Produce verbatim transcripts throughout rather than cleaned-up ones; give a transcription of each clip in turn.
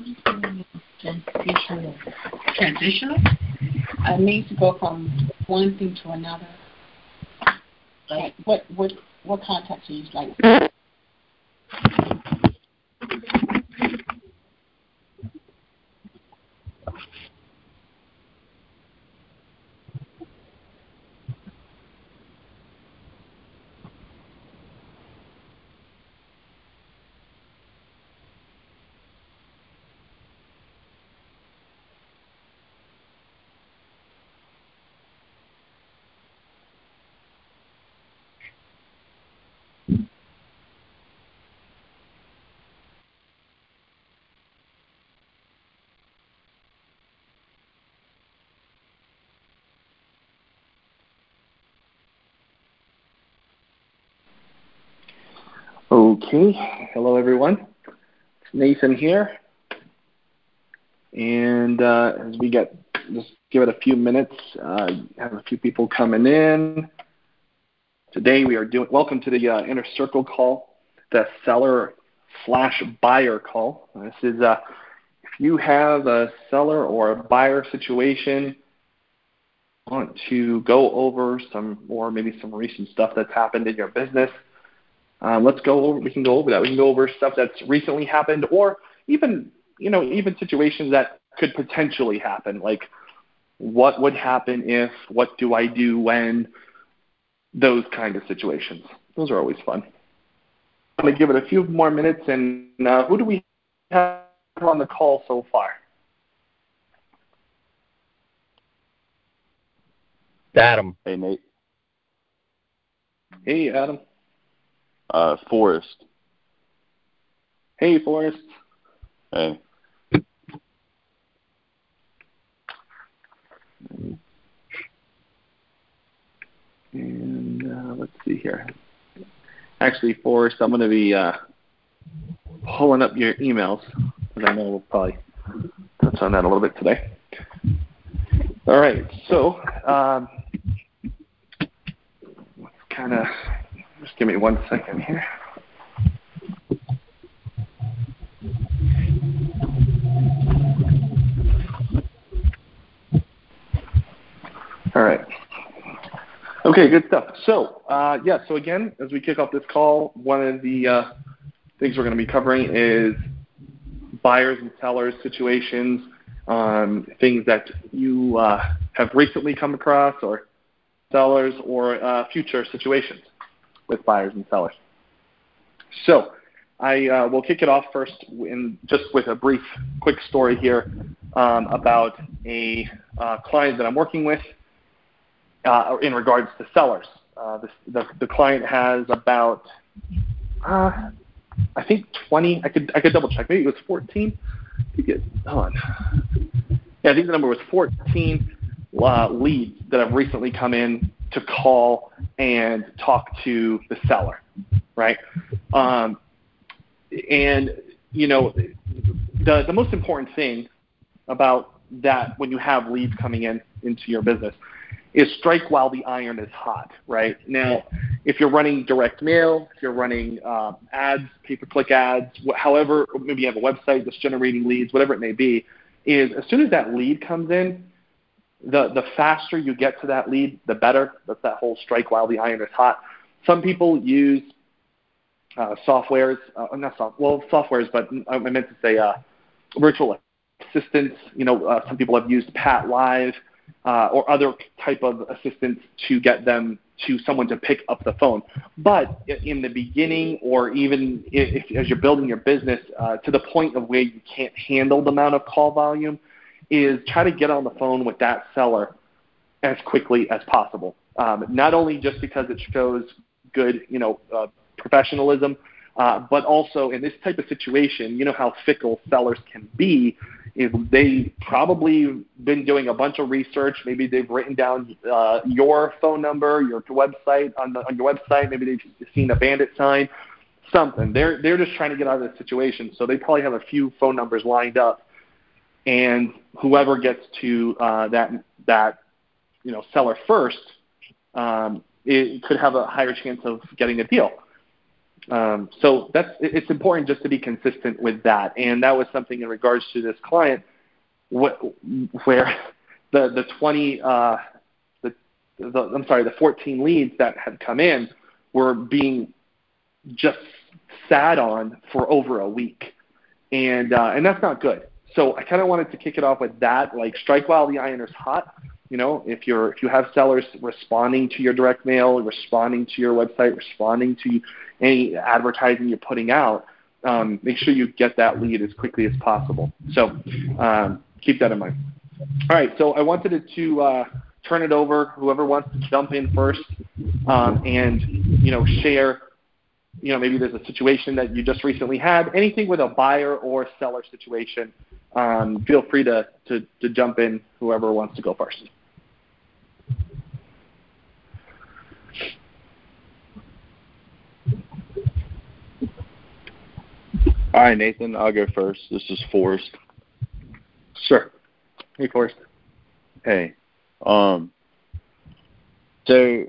Transitional. Transitional? I means to go from one thing to another. Like what what what context you use? Like Okay, hello everyone. It's Nathan here, and uh, as we get, just give it a few minutes, uh, have a few people coming in. Today we are doing, welcome to the uh, Inner Circle call, the seller slash buyer call. This is, uh, if you have a seller or a buyer situation, want to go over some, or maybe some recent stuff that's happened in your business, Um, let's go over, we can go over that. We can go over stuff that's recently happened or even, you know, even situations that could potentially happen. Like what would happen if, what do I do when, those kind of situations. Those are always fun. I'm going to give it a few more minutes. And uh, who do we have on the call so far? Adam. Hey, Nate. Hey, Adam. Uh, Forrest. Hey, Forrest. Hey. And uh, let's see here. Actually, Forrest, I'm going to be uh, pulling up your emails because I know we'll probably touch on that a little bit today. All right, so um, let's kind of just give me one second here. All right. Okay, good stuff. So, uh, yeah, so again, as we kick off this call, one of the uh, things we're going to be covering is buyers and sellers situations, um, things that you uh, have recently come across, or sellers, or uh, future situations with buyers and sellers. So I uh, will kick it off first in just with a brief, quick story here um, about a uh, client that I'm working with uh, in regards to sellers. Uh, the, the, the client has about, uh, I think twenty. I could I could double check. Maybe it was fourteen. Hold on. Yeah, I think the number was fourteen uh, leads that have recently come in to call and talk to the seller, right? Um, and, you know, the, the most important thing about that when you have leads coming in into your business is strike while the iron is hot, right? Now, if you're running direct mail, if you're running uh, ads, pay-per-click ads, wh- however, maybe you have a website that's generating leads, whatever it may be, is as soon as that lead comes in, the, the faster you get to that lead, the better. That's that whole strike while the iron is hot. Some people use uh, softwares, uh, not soft, well, softwares, but I meant to say uh, virtual assistants. You know, uh, some people have used Pat Live uh, or other type of assistants to get them to someone to pick up the phone. But in the beginning, or even if, as you're building your business uh, to the point of where you can't handle the amount of call volume, is try to get on the phone with that seller as quickly as possible. Um, not only just because it shows good, you know, uh, professionalism, uh, but also in this type of situation, you know how fickle sellers can be. If they've probably been doing a bunch of research, maybe they've written down uh, your phone number, your website on, the, on your website. Maybe they've seen a bandit sign, something. They're they're just trying to get out of this situation, so they probably have a few phone numbers lined up, and whoever gets to uh, that that you know seller first, um, it could have a higher chance of getting a deal. Um, so that's it's important just to be consistent with that. And that was something in regards to this client wh- where the the twenty uh, the, the I'm sorry the fourteen leads that had come in were being just sat on for over a week, and uh, and that's not good. So I kind of wanted to kick it off with that, like strike while the iron is hot. You know, if you're if you have sellers responding to your direct mail, responding to your website, responding to any advertising you're putting out, um, make sure you get that lead as quickly as possible. So um, keep that in mind. All right, so I wanted to uh, turn it over. Whoever wants to jump in first um, and you know share. You know, maybe there's a situation that you just recently had. Anything with a buyer or seller situation, um, feel free to, to to jump in. Whoever wants to go first. All right, Nathan, I'll go first. This is Forrest. Sure. Hey, Forrest. Hey. Um, so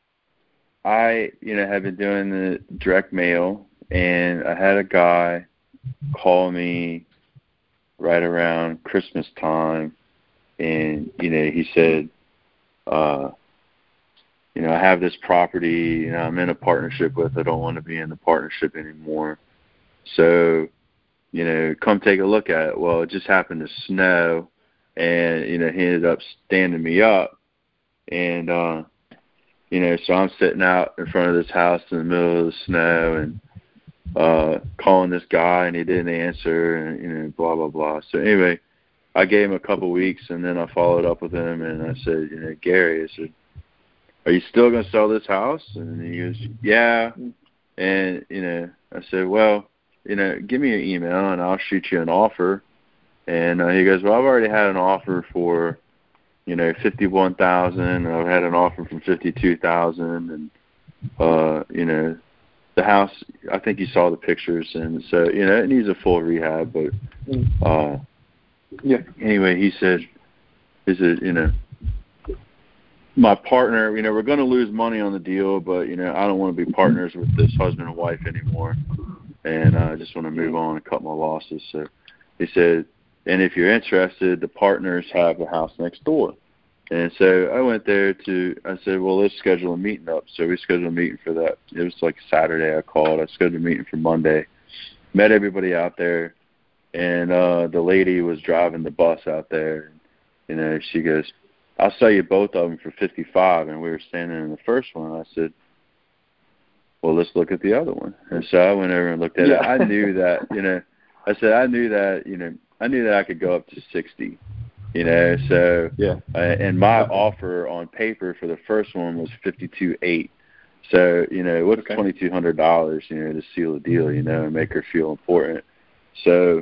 I, you know, have been doing the direct mail, and I had a guy call me right around Christmas time, and, you know, he said, uh, you know, I have this property, you know, I'm in a partnership with, I don't want to be in the partnership anymore. So, you know, come take a look at it. Well, it just happened to snow, and, you know, he ended up standing me up. And, uh, you know, so I'm sitting out in front of this house in the middle of the snow and uh, calling this guy, and he didn't answer, and, you know, blah, blah, blah. So anyway, I gave him a couple weeks, and then I followed up with him, and I said, you know, Gary, I said, are you still going to sell this house? And he goes, yeah. And, you know, I said, well, you know, give me your email and I'll shoot you an offer. And uh, he goes, well, I've already had an offer for, you know, fifty-one thousand dollars. I've had an offer for fifty-two thousand dollars. And, uh, you know, the house, I think you saw the pictures. And so, you know, it needs a full rehab. But, uh, yeah. Anyway, he said, he said, you know, my partner, you know, we're going to lose money on the deal, but, you know, I don't want to be partners with this husband and wife anymore. And I uh, just want to move on and cut my losses. So he said, and if you're interested, the partners have the house next door. And so I went there to, I said, well, let's schedule a meeting up. So we scheduled a meeting for that. It was like Saturday I called. I scheduled a meeting for Monday. Met everybody out there. And uh, the lady was driving the bus out there. You know, she goes, I'll sell you both of them for fifty-five. And we were standing in the first one. I said, well, let's look at the other one. And so I went over and looked at yeah. it. I knew that, you know, I said, I knew that, you know, I knew that I could go up to sixty, you know, so, yeah. uh, and my okay. offer on paper for the first one was fifty-two eight. So, you know, what's okay. twenty-two hundred dollars, you know, to seal a deal, you know, and make her feel important. So,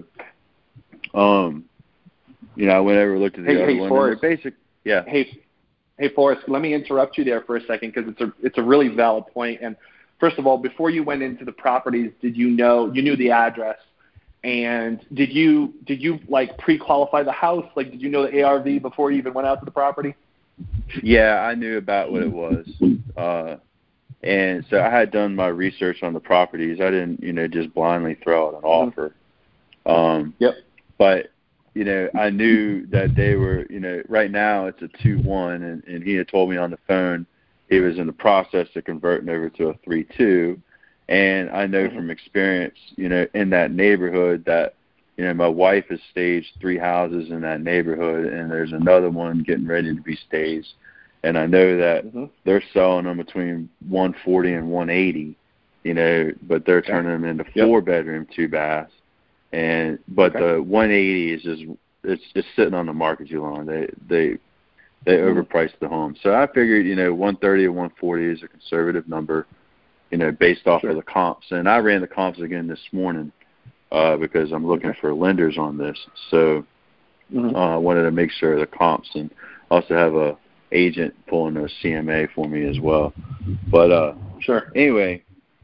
um, you know, I went over and looked at the hey, other hey, one. Forrest, and basic, yeah. Hey, hey, Forrest, let me interrupt you there for a second because it's a it's a really valid point. And first of all, before you went into the properties, did you know you knew the address? And did you did you like pre-qualify the house? Like, did you know the A R V before you even went out to the property? Yeah, I knew about what it was. Uh, and so I had done my research on the properties. I didn't, you know, just blindly throw out an offer. Um, yep. But, you know, I knew that they were, you know, right now it's a two one, and, and he had told me on the phone he was in the process of converting over to a three two. And I know mm-hmm. from experience, you know, in that neighborhood that, you know, my wife has staged three houses in that neighborhood, and there's another one getting ready to be staged. And I know that mm-hmm. they're selling them between one forty and one eighty, you know, but they're okay. turning them into four yep. bedroom, two baths. And but okay. the one eighty is just it's just sitting on the market too long. They they they mm-hmm. overpriced the home. So I figured, you know, one thirty or one forty is a conservative number, you know, based off sure. of the comps. And I ran the comps again this morning uh, because I'm looking okay. for lenders on this. So mm-hmm. uh, I wanted to make sure of the comps, and also have a agent pulling a C M A for me as well. But uh, sure. Anyway,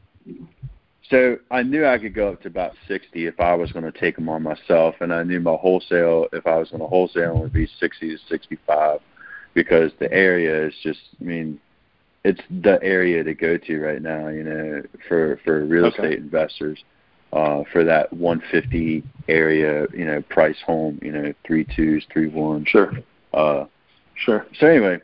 so I knew I could go up to about sixty if I was going to take them on myself, and I knew my wholesale, if I was going to wholesale, would be sixty to sixty-five, because the area is just, I mean, it's the area to go to right now, you know, for, for real okay. estate investors, uh, for that one fifty area, you know, price home, you know, three twos, three ones. Sure. Uh, sure. So anyway,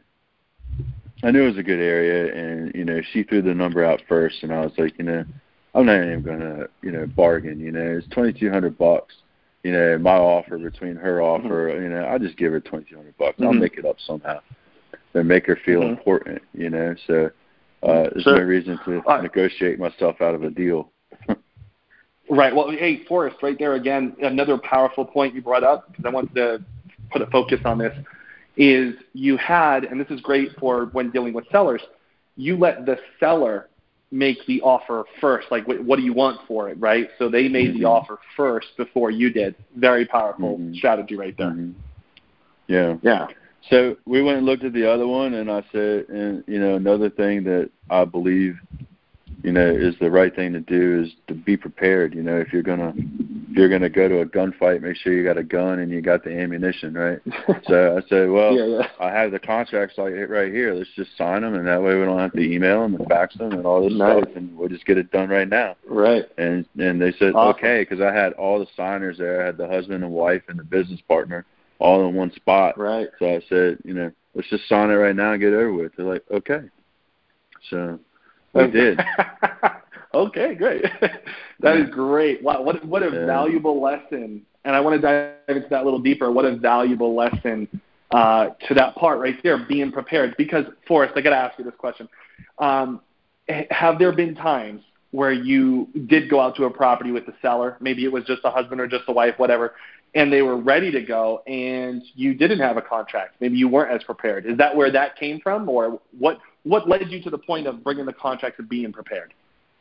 I knew it was a good area, and, you know, she threw the number out first, and I was like, you know, I'm not even going to, you know, bargain, you know, it's twenty-two hundred bucks, you know, my offer between her offer, mm-hmm. you know, I'll just give her twenty-two hundred bucks. Mm-hmm. I'll make it up somehow. And make her feel mm-hmm. important, you know. So uh, there's sure. no reason to uh, negotiate myself out of a deal. Right. Well, hey, Forrest, right there again, another powerful point you brought up, because I wanted to put a focus on this, is you had, and this is great for when dealing with sellers, you let the seller make the offer first. Like, what, what do you want for it, right? So they made mm-hmm. the offer first before you did. Very powerful mm-hmm. strategy right there. Mm-hmm. Yeah. Yeah. So we went and looked at the other one, and I said, and you know, another thing that I believe, you know, is the right thing to do is to be prepared. You know, if you're gonna if you're gonna go to a gunfight, make sure you got a gun and you got the ammunition, right? So I said, well, yeah, yeah. I have the contracts like right here. Let's just sign them, and that way we don't have to email them and fax them and all this nice. stuff, and we'll just get it done right now. Right. And and they said awesome. okay, because I had all the signers there. I had the husband and wife and the business partner all in one spot. Right. So I said, you know, let's just sign it right now and get it over with. They're like, okay. So we did. Okay, great. That is great. Wow, what what a yeah. valuable lesson. And I want to dive into that a little deeper. What a valuable lesson uh, to that part right there, being prepared. Because, Forrest, I got to ask you this question. Um, have there been times where you did go out to a property with the seller, maybe it was just a husband or just a wife, whatever, and they were ready to go, and you didn't have a contract? Maybe you weren't as prepared. Is that where that came from, or what what led you to the point of bringing the contract and being prepared?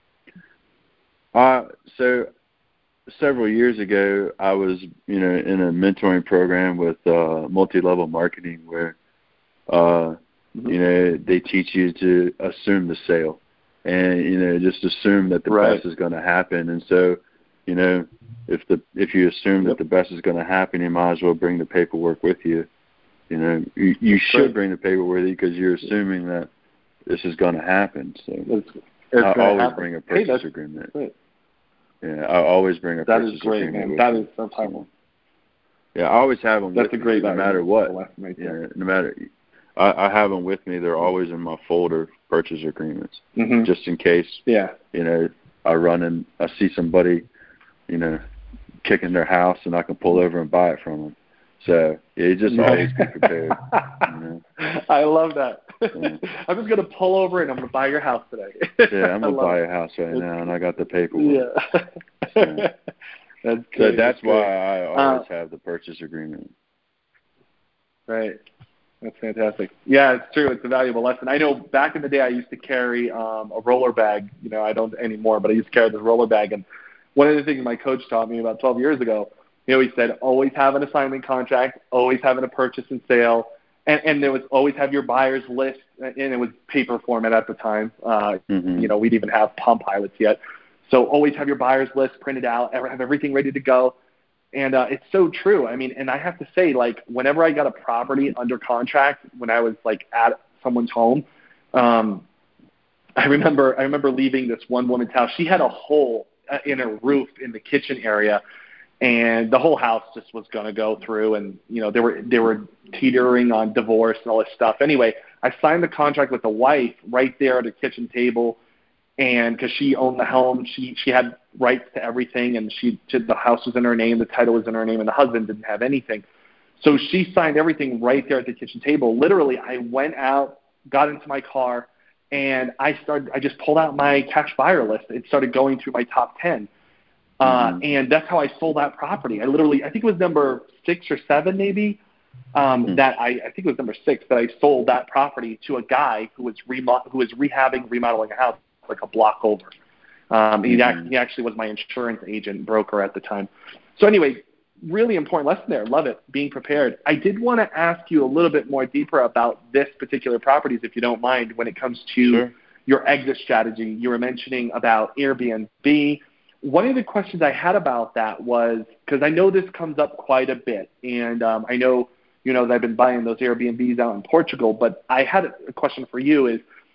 Uh, so several years ago, I was, you know, in a mentoring program with uh, multi-level marketing where, uh, mm-hmm. you know, they teach you to assume the sale and, you know, just assume that the right. best is going to happen. And so, you know, if the if you assume yep. that the best is going to happen, you might as well bring the paperwork with you. You know, you, you should great. bring the paperwork with you because you're assuming that this is going to happen. So it's, it's I always happen. bring a purchase hey, agreement. Great. Yeah, I always bring a that purchase is great, agreement. Man. That me. is so powerful. Yeah, I always have them. That's with a great me, no matter what. Right yeah, no matter. I, I have them with me. They're always in my folder, purchase agreements, mm-hmm. just in case. Yeah. You know, I run and I see somebody, you know, kicking their house, and I can pull over and buy it from them. So yeah, you just always be prepared. You know? I love that. Yeah. I'm just gonna pull over and I'm gonna buy your house today. Yeah, I'm gonna buy a house right now, and I got the paperwork. Yeah. So, that's so that's, that's why great. I always uh, have the purchase agreement. Right. That's fantastic. Yeah, it's true. It's a valuable lesson. I know back in the day I used to carry um, a roller bag. You know, I don't anymore, but I used to carry this roller bag. And one of the things my coach taught me about twelve years ago, you know, he said, always have an assignment contract, always having a purchase and sale, and, and there was always have your buyer's list, and it was paper format at the time. Uh, mm-hmm. You know, we didn't even have Palm Pilots yet. So always have your buyer's list printed out, have everything ready to go. And uh, it's so true. I mean, and I have to say, like, whenever I got a property under contract, when I was, like, at someone's home, um, I remember I remember leaving this one woman's house. She had a hole in her roof in the kitchen area, and the whole house just was going to go through. And, you know, they were they were teetering on divorce and all this stuff. Anyway, I signed the contract with the wife right there at the kitchen table. And because she owned the home, she she had rights to everything, and she, she the house was in her name, the title was in her name, and the husband didn't have anything. So she signed everything right there at the kitchen table. Literally, I went out, got into my car, and I started. I just pulled out my cash buyer list. It started going through my top ten, uh, mm-hmm. and that's how I sold that property. I literally, I think it was number six or seven, maybe. Um, mm-hmm. That I, I think it was number six that I sold that property to a guy who was remo- who was rehabbing, remodeling a house like a block over. Um, he, mm-hmm. ac- he actually was my insurance agent broker at the time. So anyway, really important lesson there. Love it, being prepared. I did want to ask you a little bit more deeper about this particular properties, if you don't mind, when it comes to sure. your exit strategy. You were mentioning about Airbnb. One of the questions I had about that was, because I know this comes up quite a bit, and um, I know, you know, that I've been buying those Airbnbs out in Portugal, but I had a question for you is,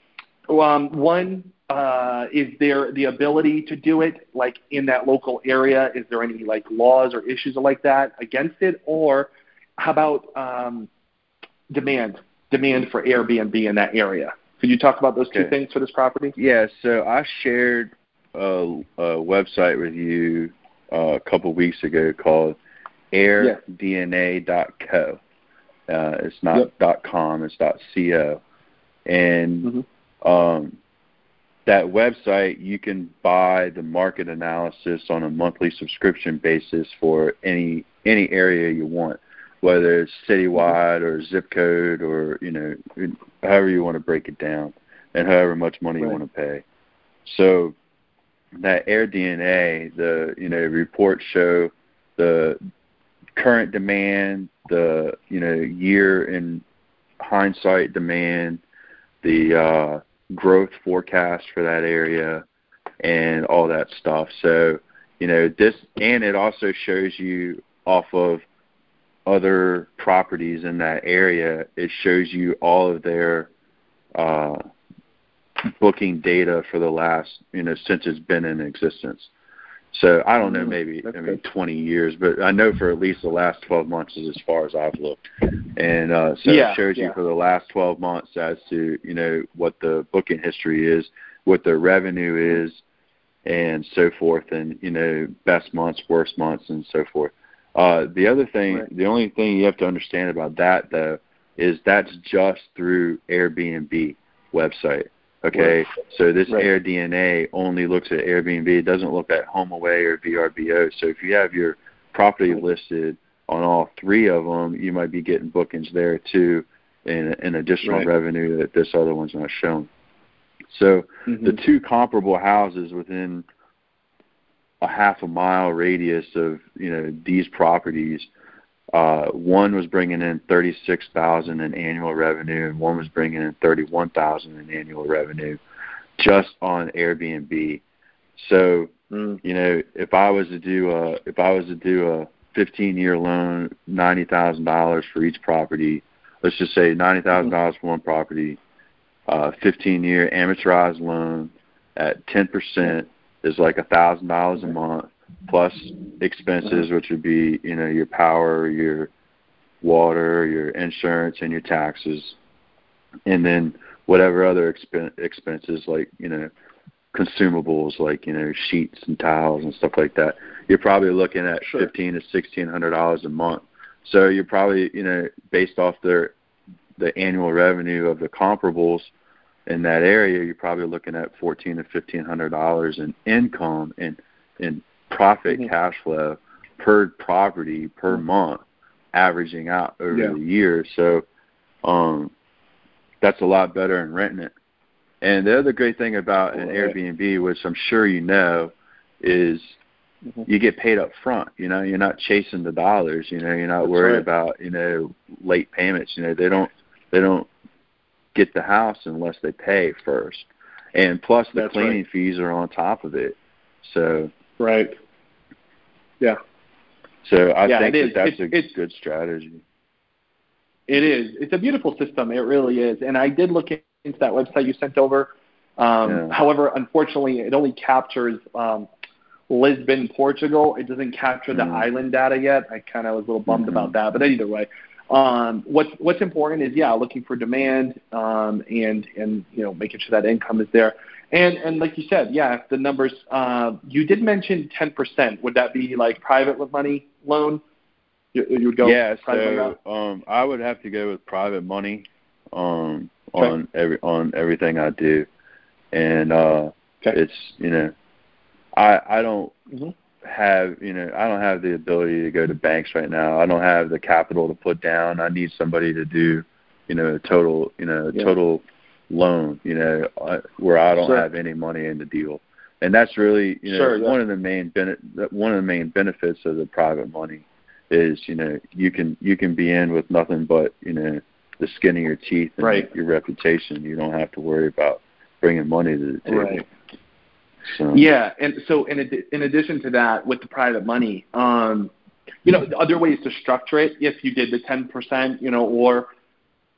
Um, one, uh, is there the ability to do it like in that local area? Is there any like laws or issues like that against it? Or how about um, demand, demand for Airbnb in that area? Could you talk about those two Okay. things for this property? Yeah, so I shared a, a website with you uh, a couple weeks ago called air D N A dot co. Uh, it's not yep. .com, it's .co. And mm-hmm. um, that website, you can buy the market analysis on a monthly subscription basis for any any area you want, whether it's citywide or zip code or, you know, however you want to break it down and however much money right. you want to pay. So that Air D N A, the, you know, reports show the current demand, the, you know, year in hindsight demand, the uh, growth forecast for that area, and all that stuff. So, you know, this, and it also shows you off of other properties in that area, it shows you all of their uh, booking data for the last, you know, since it's been in existence. So I don't know, maybe That's I mean good. twenty years, but I know for at least the last twelve months is as far as I've looked. And uh, so yeah, it shows yeah. you for the last twelve months as to, you know, what the booking history is, what the revenue is, and so forth, and, you know, best months, worst months, and so forth. Uh, the other thing, right. the only thing you have to understand about that, though, is that's just through Airbnb website. Okay, right. so this right. Air D N A only looks at Airbnb. It doesn't look at HomeAway or V R B O. So if you have your property listed on all three of them, you might be getting bookings there too, and, and additional right. revenue that this other one's not showing. So mm-hmm. the two comparable houses within a half a mile radius of, you know, these properties, uh, one was bringing in thirty-six thousand dollars in annual revenue, and one was bringing in thirty-one thousand dollars in annual revenue, just on Airbnb. So, mm. you know, if I was to do a if I was to do a fifteen-year loan, ninety thousand dollars for each property, let's just say ninety thousand dollars for one property, uh, fifteen-year amortized loan at ten percent is like a thousand dollars a month, plus expenses, which would be, you know, your power, your water, your insurance, and your taxes, and then whatever other expen- expenses like, you know, consumables like, you know, sheets and towels and stuff like that. You're probably looking at sure. fifteen to sixteen hundred dollars a month. So you're probably, you know, based off their the annual revenue of the comparables in that area, you're probably looking at fourteen to fifteen hundred dollars in income and in profit mm-hmm. cash flow per property per mm-hmm. month, averaging out over yeah. the year. So um, that's a lot better than renting it. And the other great thing about an Airbnb, which I'm sure you know, is mm-hmm. you get paid up front. You know, you're not chasing the dollars. You know, you're not that's worried right. about, you know, late payments. You know, they don't they don't get the house unless they pay first. And plus the that's cleaning right. fees are on top of it. So right. Yeah. So I yeah, think that is. that's it's, a it's, good strategy. It is. It's a beautiful system. It really is. And I did look into that website you sent over. Um, yeah. However, unfortunately, it only captures um, Lisbon, Portugal. It doesn't capture the mm. island data yet. I kind of was a little bummed mm-hmm. about that. But either way, um, what's what's important is, yeah, looking for demand um, and, and, you know, making sure that income is there. And and like you said, yeah, if the numbers, uh, you did mention ten percent. Would that be like private money loan? You, you would go yeah, so um, I would have to go with private money um, okay. on every on everything I do, and uh, okay. it's, you know, I I don't mm-hmm. have you know I don't have the ability to go to banks right now. I don't have the capital to put down. I need somebody to do, you know, a total you know a yeah. total loan, you know, where I don't sure. have any money in the deal, and that's really you know sure, yeah. one of the main bene- one of the main benefits of the private money. Is, you know, you can you can be in with nothing but, you know, the skin of your teeth and right. your reputation. You don't have to worry about bringing money to the table. Right. So. Yeah, and so in ad- in addition to that, with the private money, um, you know, other ways to structure it if you did the ten percent, you know, or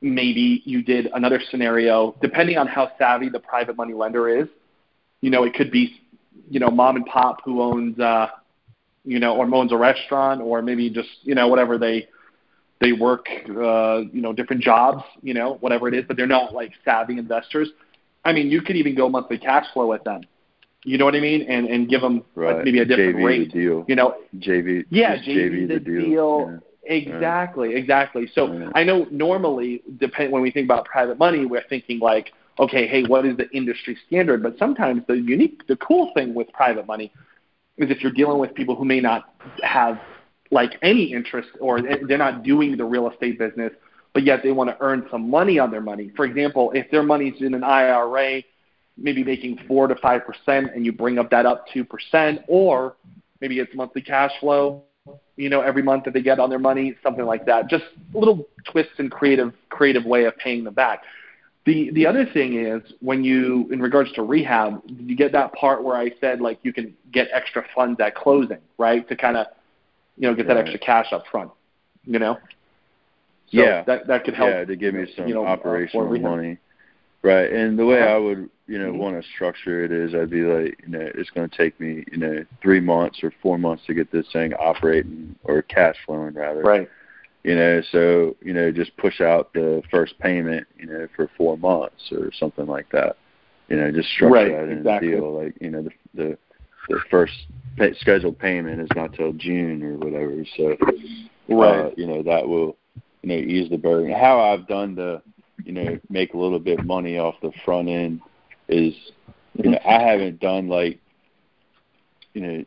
maybe you did another scenario, depending on how savvy the private money lender is. You know, it could be, you know, mom and pop who owns, uh, you know, or owns a restaurant, or maybe just, you know, whatever they they work, uh, you know, different jobs, you know, whatever it is, but they're not like savvy investors. I mean, you could even go monthly cash flow with them. You know what I mean? And and give them right. like maybe a different J V rate. The deal. You know, J V. Yeah, J V, J V the, the deal. deal. Yeah. Exactly, right. exactly. So right. I know normally, depend when we think about private money, we're thinking like, okay, hey, what is the industry standard? But sometimes the unique, the cool thing with private money is if you're dealing with people who may not have like any interest, or they're not doing the real estate business, but yet they want to earn some money on their money. For example, if their money's in an I R A, maybe making four to five percent, and you bring up that up two percent, or maybe it's monthly cash flow, you know, every month that they get on their money, something like that. Just little twists and creative, creative way of paying them back. The the other thing is when you, in regards to rehab, you get that part where I said like you can get extra funds at closing, right, to kind of, you know, get that right. extra cash up front, you know. So yeah, that that could help. Yeah, to give me some you know, operational uh, money, right? And the way uh-huh. I would, you know, mm-hmm. want to structure it is, I'd be like, you know, it's going to take me, you know, three months or four months to get this thing operating, or cash flowing rather. Right. You know, so, you know, just push out the first payment, you know, for four months or something like that. You know, just structure right, that in exactly. the deal. Like, you know, the the, the first pay, scheduled payment is not till June or whatever. So, right. uh, you know, that will, you know, ease the burden. How I've done to, you know, make a little bit money off the front end is, you know, I haven't done like, you know,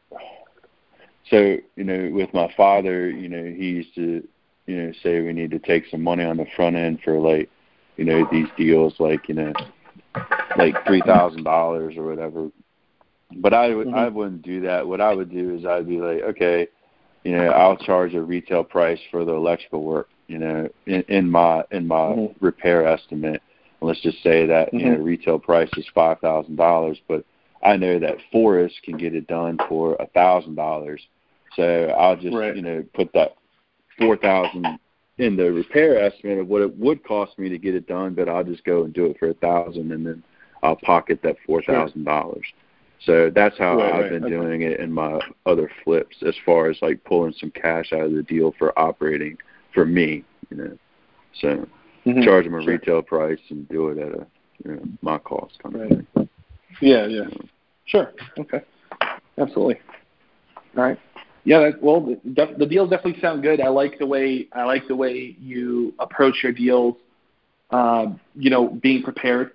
so, you know, with my father, you know, he used to, you know, say we need to take some money on the front end for like, you know, these deals, like, you know, like three thousand dollars or whatever. But I, mm-hmm. I wouldn't do that. What I would do is I'd be like, okay, you know, I'll charge a retail price for the electrical work, you know, in, in my in my mm-hmm. repair estimate. And let's just say that, mm-hmm. you know, retail price is five thousand dollars, but I know that Forrest can get it done for a thousand dollars. So I'll just, right. you know, put that four thousand dollars in the repair estimate of what it would cost me to get it done, but I'll just go and do it for a thousand, and then I'll pocket that four thousand dollars. Sure. So that's how right, I've right. been okay. doing it in my other flips, as far as like pulling some cash out of the deal for operating for me, you know. So mm-hmm. charge them a sure. retail price and do it at a, you know, my cost kind right. of thing. Yeah, yeah. So, sure. Okay. Absolutely. All right. Yeah. That, well, the, the deals definitely sound good. I like the way I like the way you approach your deals. Um, you know, being prepared.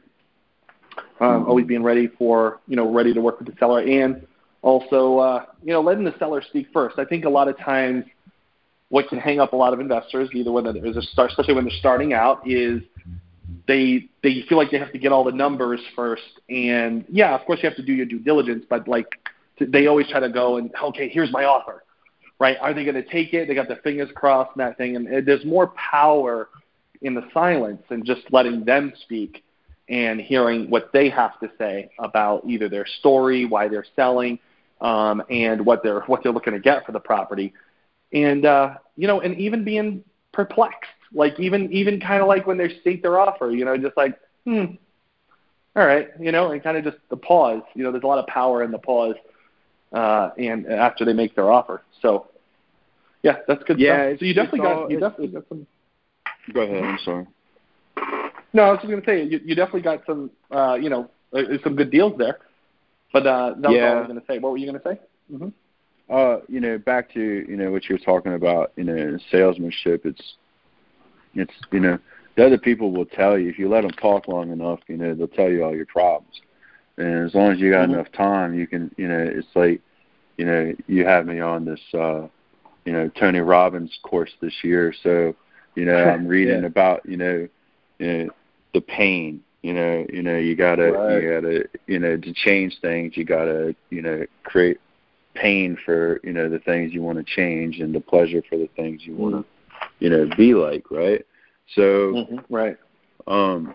Um, always being ready for, you know, ready to work with the seller, and also, uh, you know, letting the seller speak first. I think a lot of times what can hang up a lot of investors, either when there's a start, especially when they're starting out, is they they feel like they have to get all the numbers first. And yeah, of course you have to do your due diligence, but like they always try to go and, okay, here's my offer, right? Are they going to take it? They got their fingers crossed and that thing. And there's more power in the silence than just letting them speak and hearing what they have to say about either their story, why they're selling, um, and what they're what they're looking to get for the property, and uh, you know, and even being perplexed, like even even kind of like when they state their offer, you know, just like, hmm, all right, you know, and kind of just the pause. You know, there's a lot of power in the pause, uh, and after they make their offer. So, yeah, that's good yeah, stuff. So you definitely got all, you definitely got some. Go ahead. I'm sorry. No, I was just going to say, you, you definitely got some, uh, you know, uh, some good deals there. But uh, that was yeah. all I was going to say. What were you going to say? Mm-hmm. Uh, you know, back to, you know, what you were talking about, you know, salesmanship, it's, it's, you know, the other people will tell you, if you let them talk long enough, you know, they'll tell you all your problems. And as long as you got mm-hmm. enough time, you can, you know, it's like, you know, you have me on this, uh, you know, Tony Robbins course this year. So, you know, I'm reading yeah. about, you know, you know, the pain, you know, you know, you gotta, right. you gotta, you know, to change things, you gotta, you know, create pain for, you know, the things you want to change, and the pleasure for the things you want to, mm-hmm. you know, be like, right? So, mm-hmm. right. Um,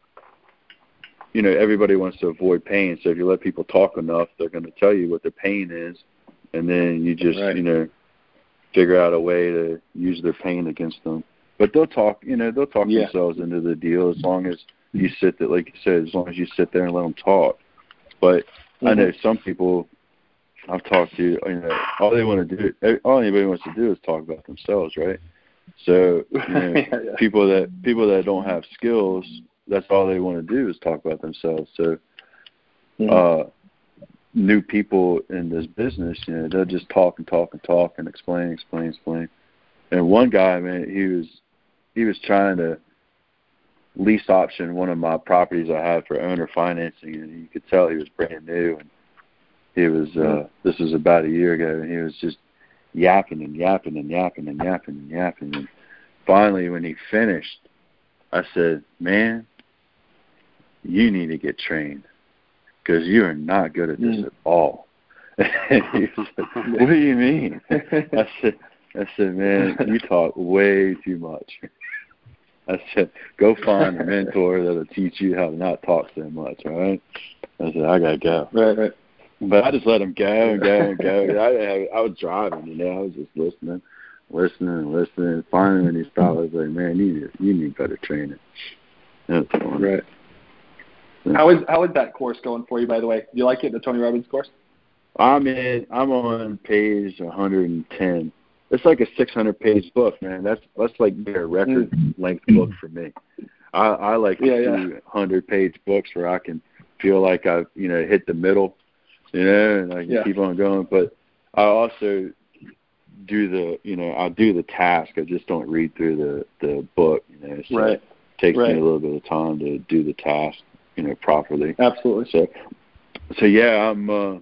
you know, everybody wants to avoid pain. So if you let people talk enough, they're going to tell you what their pain is, and then you just, right. you know, figure out a way to use their pain against them. but they'll talk, you know, they'll talk yeah. themselves into the deal as long as you sit there, like you said, as long as you sit there and let them talk. But mm-hmm. I know some people I've talked to, you know, all they want to do, all anybody wants to do is talk about themselves, right? So, you know, yeah, yeah. people that people that don't have skills, that's all they want to do is talk about themselves. So, mm-hmm. uh, new people in this business, you know, they'll just talk and talk and talk and explain, explain, explain. And one guy, man, he was he was trying to lease option one of my properties I had for owner financing, and you could tell he was brand new. And he was uh, this was about a year ago, and he was just yapping and yapping and yapping and yapping and yapping. And finally, when he finished, I said, "Man, you need to get trained because you are not good at this mm. at all." And he was like, "What do you mean?" I said, "I said, man, you talk way too much." I said, "Go find a mentor that'll teach you how to not talk so much." All right. I said, "I gotta go." Right, right. But I just let him go and go and go. I, I, I was driving, you know. I was just listening, listening, and listening. Finally, when he stopped, I was like, "Man, you need you need better training." That's fun. Right. Yeah. How is how is that course going for you? By the way, do you like it, the Tony Robbins course? I'm in. I'm on page one hundred ten. It's like a six hundred page book, man. That's that's like a record mm. length book for me. I, I like to yeah, do yeah. one hundred page books where I can feel like I've you know hit the middle. You know, and I can yeah. keep on going. But I also do the, you know, I do the task. I just don't read through the, the book. You know, so right. it takes right. me a little bit of time to do the task, you know, properly. Absolutely. So, so yeah, I'm uh,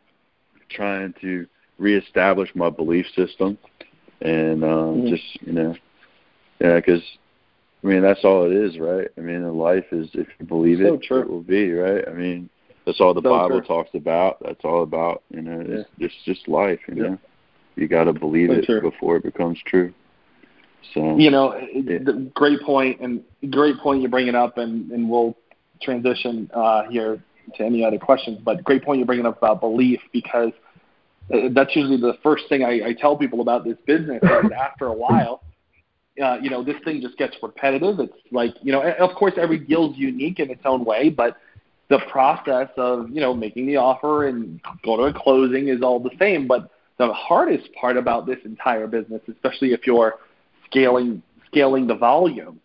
trying to reestablish my belief system, and uh, mm-hmm. just, you know, yeah, because I mean that's all it is, right? I mean, life is if you believe so it, true. it will be, right? I mean. That's all the so Bible true. talks about. That's all about, you know, it's, yeah. it's just life, you yeah. know. You got to believe so it true. before it becomes true. So, you know, yeah. the great point, and great point you bring it up, and, and we'll transition uh, here to any other questions, but great point you're bringing up about belief, because that's usually the first thing I, I tell people about this business is after a while, uh, you know, this thing just gets repetitive. It's like, you know, of course, every deal is unique in its own way, but the process of, you know, making the offer and go to a closing is all the same. But the hardest part about this entire business, especially if you're scaling scaling the volume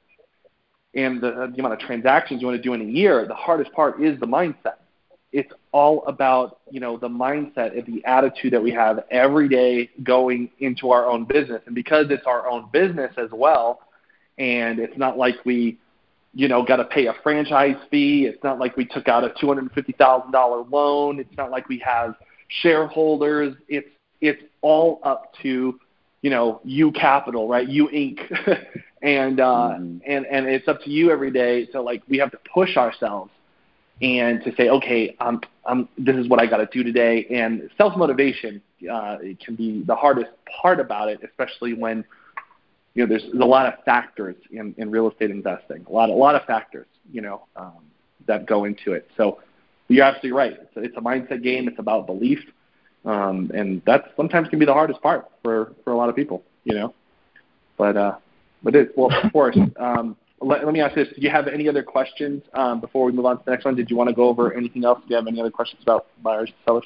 and the, the amount of transactions you want to do in a year, the hardest part is the mindset. It's all about, you know, the mindset and the attitude that we have every day going into our own business. And because it's our own business as well, and it's not like we, you know, got to pay a franchise fee. It's not like we took out a two hundred fifty thousand dollars loan. It's not like we have shareholders. It's it's all up to, you know, you capital, right? You Incorporated. and, uh, mm-hmm. and, and it's up to you every day. So, like, we have to push ourselves and to say, okay, um, um, this is what I got to do today. And self-motivation uh, it can be the hardest part about it, especially when, you know, there's, there's a lot of factors in, in real estate investing, a lot, a lot of factors, you know, um, that go into it. So you're absolutely right. It's a, it's a mindset game. It's about belief. Um, and that sometimes can be the hardest part for, for a lot of people, you know, but, uh, but it, well, of course, um, let, let me ask this. Do you have any other questions um, before we move on to the next one? Did you want to go over anything else? Do you have any other questions about buyers and sellers?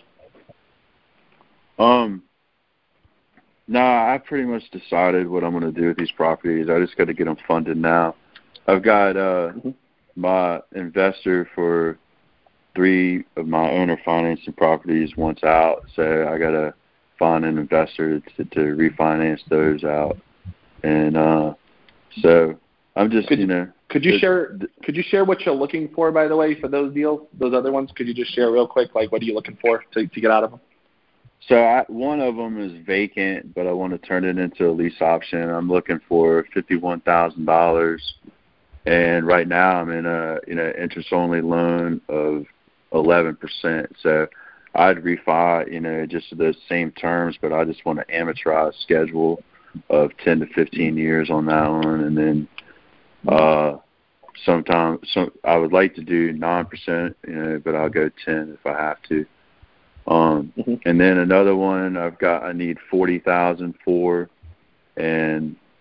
Um, No, nah, I pretty much decided what I'm going to do with these properties. I just got to get them funded now. I've got uh, mm-hmm. my investor for three of my owner financing properties once out, so I got to find an investor to, to refinance those out. And uh, so I'm just, could, you know. Could you share? Could you share what you're looking for, by the way, for those deals, those other ones? Could you just share real quick, like what are you looking for to, to get out of them? So I, one of them is vacant, but I want to turn it into a lease option. I'm looking for fifty-one thousand dollars, and right now I'm in a you know interest-only loan of eleven percent. So I'd refi, you know, just the same terms, but I just want an amortized schedule of ten to fifteen years on that one, and then uh, sometimes some I would like to do nine percent, you know, but I'll go ten if I have to. Um, mm-hmm. And then another one I've got, I need forty thousand for, and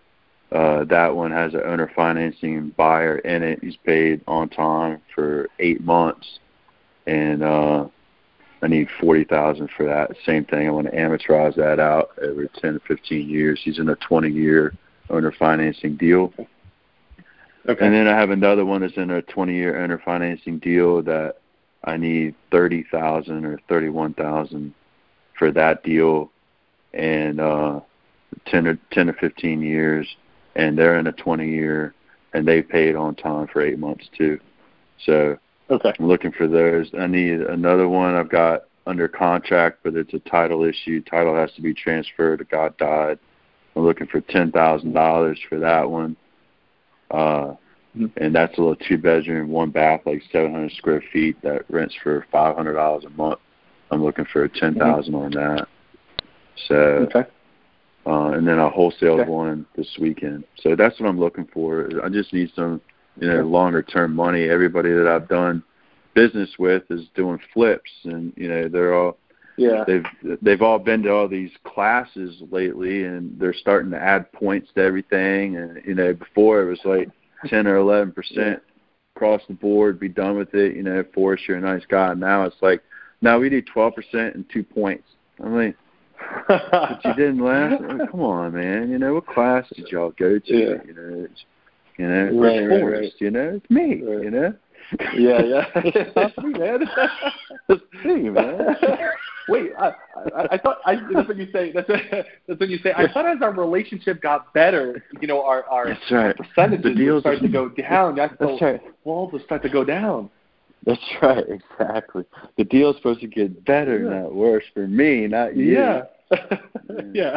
Uh, that one has an owner financing buyer in it. He's paid on time for eight months, and uh, I need forty thousand for that. Same thing. I want to amortize that out over ten to fifteen years. He's in a twenty-year owner financing deal. Okay. And then I have another one that's in a twenty-year owner financing deal that I need thirty thousand or thirty-one thousand for that deal, and uh, ten or ten or fifteen years, and they're in a twenty-year, and they paid on time for eight months too. So okay. I'm looking for those. I need another one I've got under contract, but it's a title issue. Title has to be transferred. A guy died. I'm looking for ten thousand dollars for that one. Uh, and that's a little two-bedroom, one bath, like seven hundred square feet that rents for five hundred dollars a month. I'm looking for ten thousand dollars mm-hmm. on that. So, okay. uh, and then I wholesale okay. one this weekend. So that's what I'm looking for. I just need some, you know, longer-term money. Everybody that I've done business with is doing flips, and you know they're all yeah they've they've all been to all these classes lately, and they're starting to add points to everything. And you know, before it was like ten or eleven percent across the board, be done with it. You know, Forrest, you're a nice guy. Now it's like, now we need twelve percent and two points. I'm like, but you didn't last. I mean, come on, man. You know, what class did y'all go to? Yeah. You know, it's, you know, right, it's right, Forrest. right. You know, it's me. Right. You know. Yeah, yeah. It's me, man. It's me, man. Wait, I, I, I thought I, that's what you say. That's what, that's what you say. I thought as our relationship got better, you know, our our, that's right. our percentages the deals would start are, to go down. That's, that's the right. walls would start to go down. That's right, exactly. The deal's supposed to get better, yeah. not worse for me, not you. Yeah. yeah.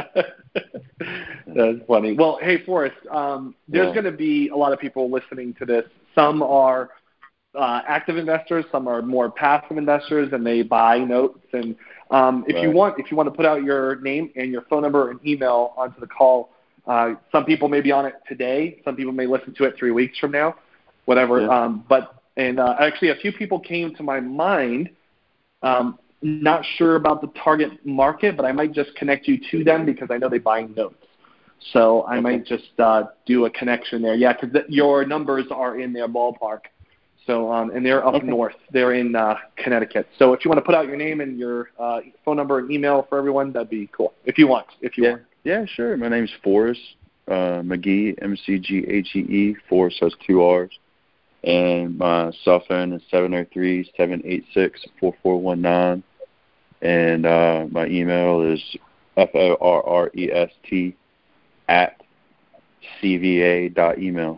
That's funny. Well, hey, Forrest, um, there's yeah. going to be a lot of people listening to this. Some are uh, active investors, some are more passive investors, and they buy notes. And um, if right. you want, if you want to put out your name and your phone number and email onto the call, uh, some people may be on it today. Some people may listen to it three weeks from now, whatever. Yeah. Um, but and uh, actually, a few people came to my mind. Um, not sure about the target market, but I might just connect you to them because I know they buy notes. So I okay. might just uh, do a connection there. Yeah, because th- your numbers are in their ballpark. So um, and they're up okay. north. They're in uh, Connecticut. So if you want to put out your name and your uh, phone number and email for everyone, that'd be cool. If you want, if you yeah. want. Yeah, sure. My name's Forrest uh, McGee, M C G H E E. Forrest has two R's. And my cell phone is seven oh three, seven eight six, four four one nine. And uh, my email is F O R R E S T at C V A dot email.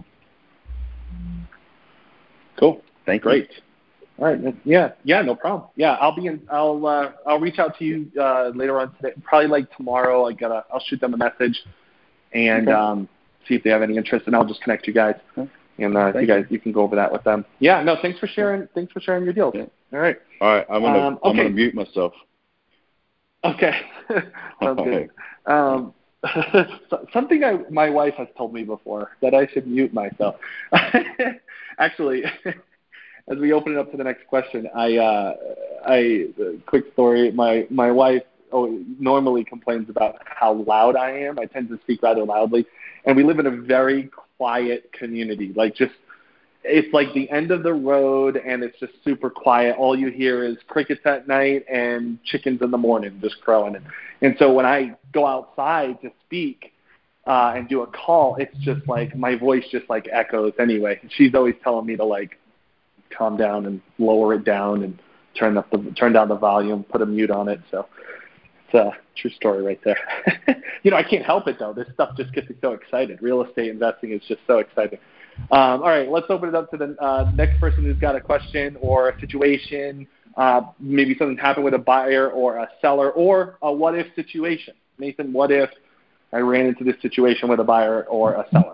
Cool. Thank Great. you. All right. Yeah. Yeah. No problem. Yeah. I'll be in. I'll. Uh, I'll reach out to you uh, later on today. Probably like tomorrow. I gotta. I'll shoot them a message and okay. um, see if they have any interest, and I'll just connect you guys. Okay. And uh, you guys, you can go over that with them. Yeah. No. Thanks for sharing. Thanks for sharing your deals. Yeah. All right. All right. I'm gonna. Um, okay. I'm gonna mute myself. Okay. Sounds good. Um, something I, my wife has told me before, that I should mute myself. Actually, as we open it up to the next question, I, uh, I, quick story. My my wife oh, normally complains about how loud I am. I tend to speak rather loudly, and we live in a very quiet community. Like just, it's like the end of the road, and it's just super quiet. All you hear is crickets at night and chickens in the morning just crowing. And, and so when I go outside to speak uh, and do a call, it's just like my voice just like echoes anyway. She's always telling me to like calm down and lower it down and turn up the turn down the volume, put a mute on it. So it's a true story right there. You know, I can't help it though. This stuff just gets me so excited. Real estate investing is just so exciting. Um, all right, let's open it up to the uh, next person who's got a question or a situation. Uh, maybe something happened with a buyer or a seller, or a what-if situation. Nathan, what if I ran into this situation with a buyer or a seller?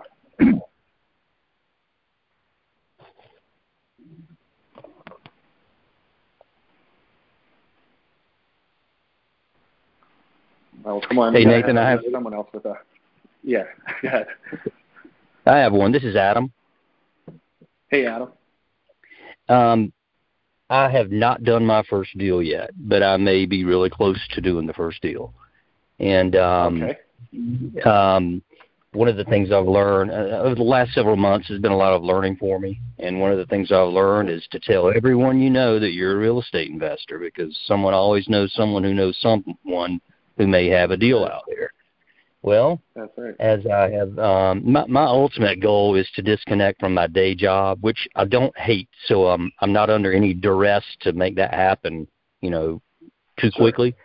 Oh, come on. Hey, Nathan, I have someone else with a. Yeah, go ahead. I have one. This is Adam. Hey, Adam. Um, I have not done my first deal yet, but I may be really close to doing the first deal. And um, okay. um, one of the things I've learned uh, over the last several months has been a lot of learning for me. And one of the things I've learned is to tell everyone you know that you're a real estate investor, because someone always knows someone who knows someone who may have a deal out there. Well, that's right. As I have, um, my, my ultimate goal is to disconnect from my day job, which I don't hate. So um, I'm not under any duress to make that happen, you know, too quickly.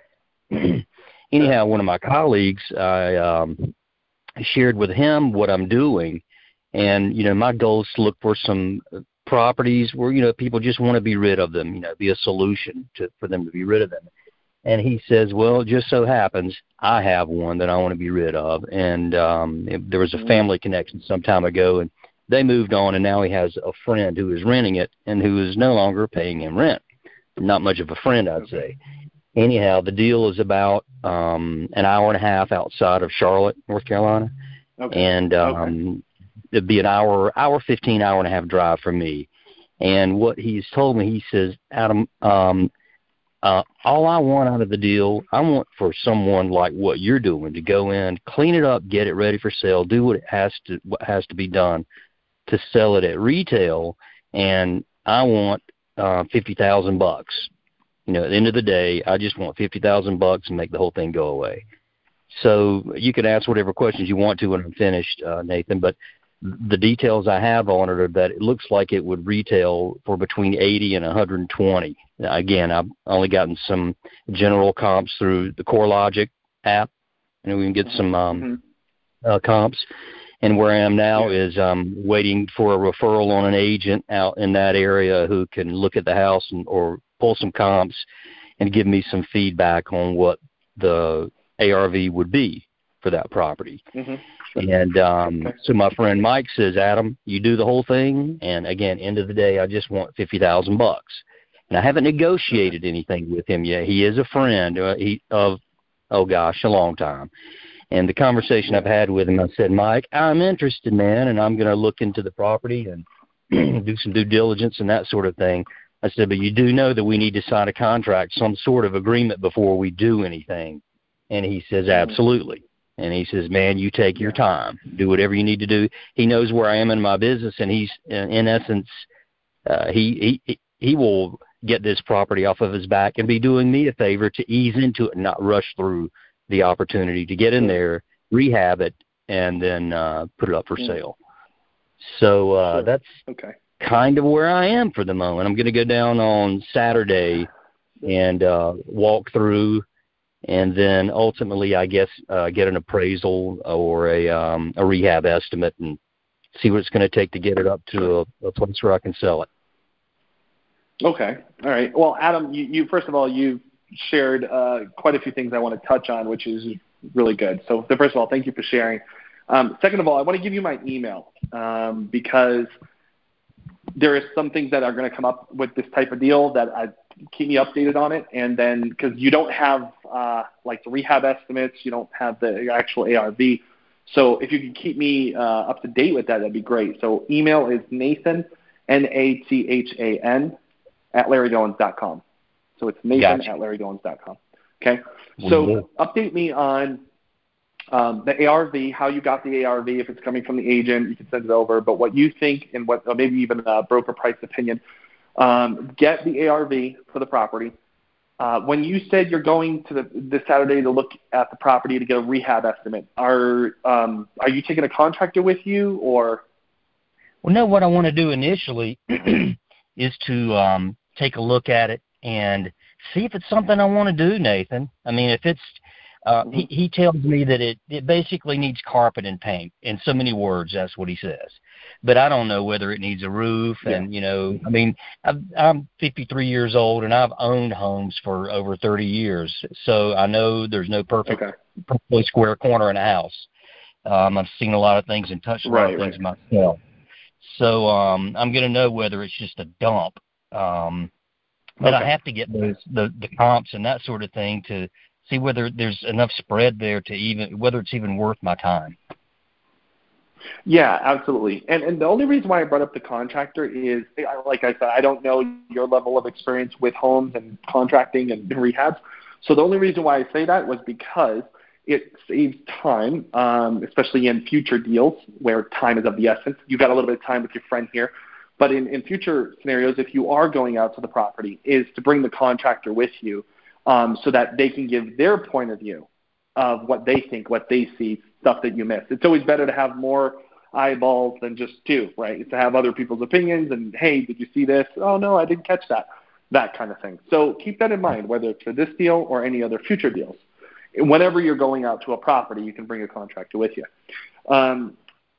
Anyhow, one of my colleagues, I um, shared with him what I'm doing. And, you know, my goal is to look for some properties where, you know, people just want to be rid of them, you know, be a solution to, for them to be rid of them. And he says, well, it just so happens I have one that I want to be rid of. And um, it, there was a family connection some time ago, and they moved on, and now he has a friend who is renting it and who is no longer paying him rent. Not much of a friend, I'd say. Anyhow, the deal is about um, an hour and a half outside of Charlotte, North Carolina. Okay. And um, okay. It'd be an hour, hour fifteen, hour and a half drive from me. And what he's told me, he says, Adam, um, Uh, all I want out of the deal, I want for someone like what you're doing to go in, clean it up, get it ready for sale, do what it has to what has to be done to sell it at retail, and I want uh, fifty thousand bucks. You know, at the end of the day, I just want fifty thousand bucks and make the whole thing go away. So you can ask whatever questions you want to when I'm finished, uh, Nathan, but the details I have on it are that it looks like it would retail for between eighty and one hundred twenty. Again, I've only gotten some general comps through the CoreLogic app. You know, we can get some um, mm-hmm. uh, comps. And where I am now yeah. is um, waiting for a referral on an agent out in that area who can look at the house and, or pull some comps and give me some feedback on what the A R V would be for that property. Mm-hmm. And um, okay. so my friend Mike says, Adam, you do the whole thing. And again, end of the day, I just want fifty thousand bucks. And I haven't negotiated anything with him yet. He is a friend uh, he, of, oh gosh, a long time. And the conversation I've had with him, I said, Mike, I'm interested, man, and I'm going to look into the property and do some due diligence and that sort of thing. I said, but you do know that we need to sign a contract, some sort of agreement before we do anything. And he says, absolutely. And he says, man, you take your time. Do whatever you need to do. He knows where I am in my business, and he's, in essence, uh, he, he he will get this property off of his back and be doing me a favor to ease into it and not rush through the opportunity to get in there, rehab it, and then uh, put it up for sale. So uh, sure. that's okay. kind of where I am for the moment. I'm going to go down on Saturday and uh, walk through, and then ultimately, I guess, uh, get an appraisal or a um, a rehab estimate and see what it's going to take to get it up to a, a place where I can sell it. Okay. All right. Well, Adam, you, you first of all, you shared uh, quite a few things I want to touch on, which is really good. So, so first of all, thank you for sharing. Um, second of all, I want to give you my email um, because there is some things that are going to come up with this type of deal that I keep me updated on it. And then because you don't have uh, like the rehab estimates, you don't have the actual A R V. So if you can keep me uh, up to date with that, that'd be great. So email is Nathan, N A T H A N, at Larry Doans dot com. So it's Nathan gotcha. at Larry Doans dot com. Okay. So mm-hmm. update me on um, the A R V, how you got the A R V. If it's coming from the agent, you can send it over. But what you think and what or maybe even a broker price opinion, um, get the A R V for the property. Uh, when you said you're going to the this Saturday to look at the property to get a rehab estimate, are um, are you taking a contractor with you or? Well, no. What I want to do initially is to um, take a look at it and see if it's something I want to do, Nathan. I mean, if it's, uh, mm-hmm. he, he tells me that it, it basically needs carpet and paint. In so many words, that's what he says. But I don't know whether it needs a roof. Yeah. And, you know, I mean, I've, I'm fifty-three years old, and I've owned homes for over thirty years. So I know there's no perfect, okay. perfectly square corner in a house. Um, I've seen a lot of things and touched a right, lot of things right. myself. So um, I'm going to know whether it's just a dump. Um, but okay. I have to get those the, the comps and that sort of thing to see whether there's enough spread there to even whether it's even worth my time. Yeah, absolutely. And and the only reason why I brought up the contractor is, like I said, I don't know your level of experience with homes and contracting and rehabs. So the only reason why I say that was because it saves time, um, especially in future deals where time is of the essence. You've got a little bit of time with your friend here. But in, in future scenarios, if you are going out to the property, is to bring the contractor with you um, so that they can give their point of view of what they think, what they see, stuff that you missed. It's always better to have more eyeballs than just two, right? It's to have other people's opinions and, hey, did you see this? Oh, no, I didn't catch that, that kind of thing. So keep that in mind, whether it's for this deal or any other future deals. Whenever you're going out to a property, you can bring a contractor with you. Um,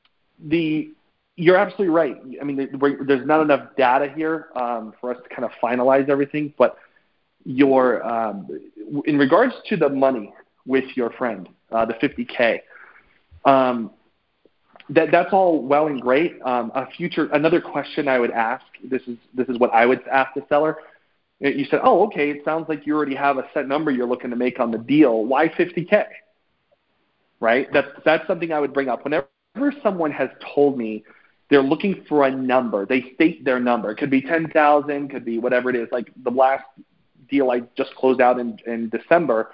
the You're absolutely right. I mean, there's not enough data here um, for us to kind of finalize everything, but your um, in regards to the money with your friend, uh, the fifty K, um, that that's all well and great. Um, a future another question I would ask. This is this is what I would ask the seller. You said, oh, okay, it sounds like you already have a set number you're looking to make on the deal. Why fifty K? Right? That's that's something I would bring up whenever someone has told me they're looking for a number. They state their number. It could be ten thousand, could be whatever it is. Like the last deal I just closed out in, in December.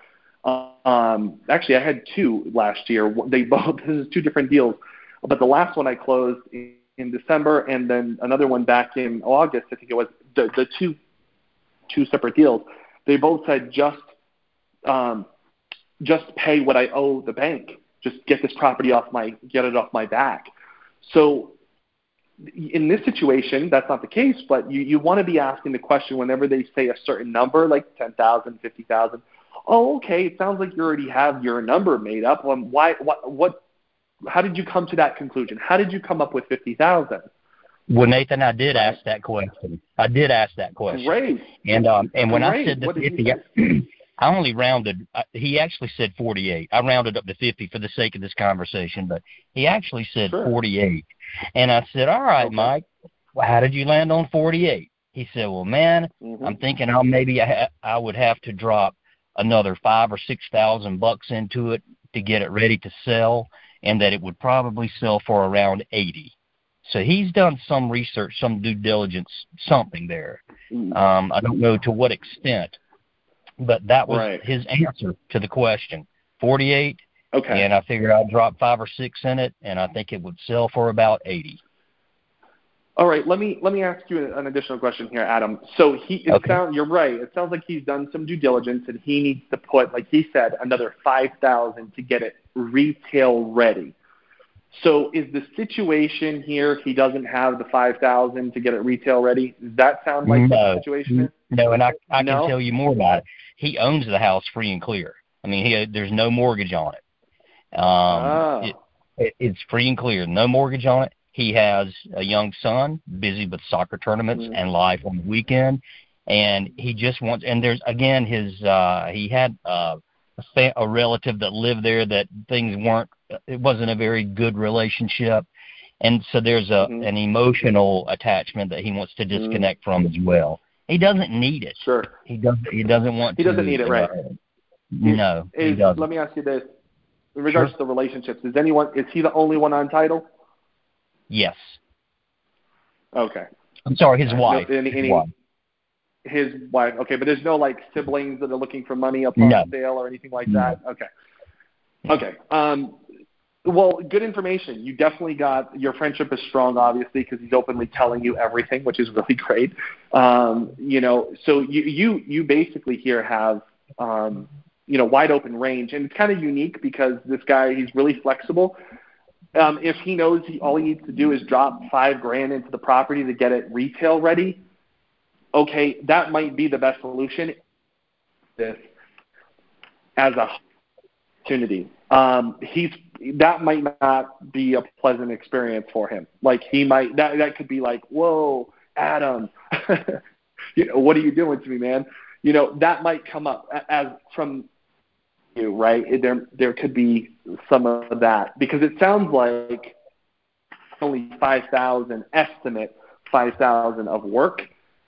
Um, actually, I had two last year. They both this is two different deals, but the last one I closed in, in December, and then another one back in August. I think it was the the two two separate deals. They both said just um, just pay what I owe the bank. Just get this property off my get it off my back. So in this situation, that's not the case, but you, you want to be asking the question whenever they say a certain number, like ten thousand, fifty thousand. Oh, okay, it sounds like you already have your number made up. Um, why, what, what, how did you come to that conclusion? How did you come up with fifty thousand? Well, Nathan, I did ask that question. I did ask that question. Great. And um, and when Great. I said the What did fifty, he say? I only rounded. Uh, he actually said forty-eight. I rounded up to fifty for the sake of this conversation, but he actually said Sure. forty-eight. And I said, all right, Okay. Mike, well, how did you land on forty-eight? He said, well, man, Mm-hmm. I'm thinking I'll maybe I, ha- I would have to drop another five or six thousand bucks into it to get it ready to sell, and that it would probably sell for around eighty. So he's done some research, some due diligence, something there. Um, I don't know to what extent, but that was Right. his answer to the question. forty-eight, Okay. and I figured I'd drop five or six in it, and I think it would sell for about eighty. All right, let me let me ask you an additional question here, Adam. So he, it Okay. sound, you're right. It sounds like he's done some due diligence, and he needs to put, like he said, another five thousand to get it retail ready. So is the situation here he doesn't have the five thousand to get it retail ready? Does that sound like no, what the situation is? No, and I I No? can tell you more about it. He owns the house free and clear. I mean, he there's no mortgage on it. Um, Ah. it, it, it's free and clear, no mortgage on it. He has a young son, busy with soccer tournaments Mm-hmm. and life on the weekend, and he just wants. And there's again his uh, he had uh, a, fa- a relative that lived there that things weren't. It wasn't a very good relationship, and so there's a Mm-hmm. an emotional attachment that he wants to disconnect Mm-hmm. from as well. He doesn't need it. Sure. He doesn't. He doesn't want He to. doesn't need it, right? Uh, no, Is, he doesn't. let me ask you this. In regards Sure. to the relationships, is anyone is he the only one on title? Yes. Okay. I'm sorry, his Right. wife. No, any, his any, wife. His wife. Okay, but there's no like siblings that are looking for money upon No. sale or anything like No. that. Okay. Okay. Um, well, good information. You definitely got your friendship is strong, obviously, because he's openly telling you everything, which is really great. Um, you know, so you you you basically here have um, you know wide open range, and it's kind of unique because this guy he's really flexible. Um, if he knows he all he needs to do is drop five grand into the property to get it retail ready, okay, that might be the best solution. This as a opportunity. Um, he's that might not be a pleasant experience for him. Like he might that that could be like, whoa, Adam, you know, what are you doing to me, man? You know, that might come up as from you, right? There there could be some of that because it sounds like only five thousand estimate, five thousand of work.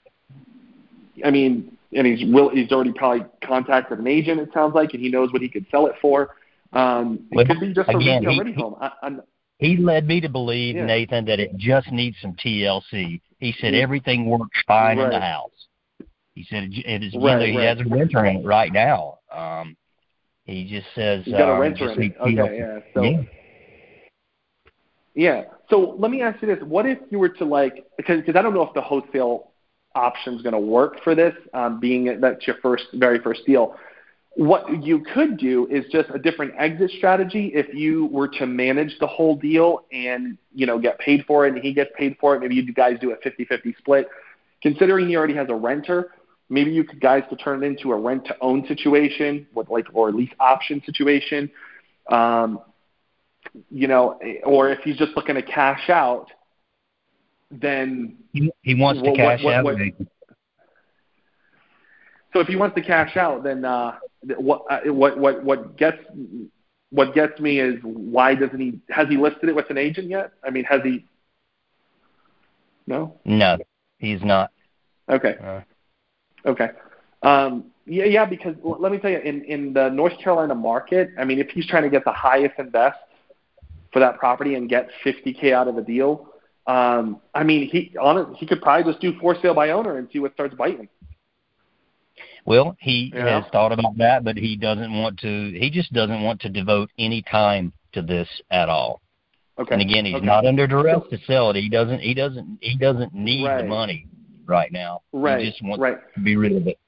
I mean, and he's will he's already probably contacted an agent. It sounds like, and he knows what he could sell it for. Um, it Well, could be just again, a retail he- ready he- home. I, I'm, He led me to believe, Yeah. Nathan, that it just needs some T L C. He said Mm. everything works fine in the Right. house. He said it, it is, Right, you know, he right. has a winter in it right now. Um, He just says, He's got a um, renter just in it. Okay, yeah. So, yeah. yeah. So let me ask you this: what if you were to like, because because I don't know if the wholesale option is going to work for this, um, being that that's your first, very first deal. What you could do is just a different exit strategy. If you were to manage the whole deal and, you know, get paid for it and he gets paid for it, maybe you guys do a fifty-fifty split. Considering he already has a renter, maybe you could guys could turn it into a rent-to-own situation, with like, or a lease option situation. Um, you know, or if he's just looking to cash out, then he, he wants what, to cash what, out. what, what, so if he wants to cash out, then uh, what uh, what what what gets what gets me is, why doesn't he has he listed it with an agent yet? I mean, has he? No. No, he's not. Okay. Uh, okay. Um, yeah, yeah. Because l- let me tell you, in in the North Carolina market, I mean, if he's trying to get the highest and best for that property and get fifty K out of the deal, um, I mean, he on it, he could probably just do for sale by owner and see what starts biting. Well, he Yeah. has thought about that, but he doesn't want to. He just doesn't want to devote any time to this at all. Okay. And again, he's okay. not under duress to sell it. He doesn't. He doesn't. He doesn't need right. the money right now. Right. He just wants right. to be rid of it.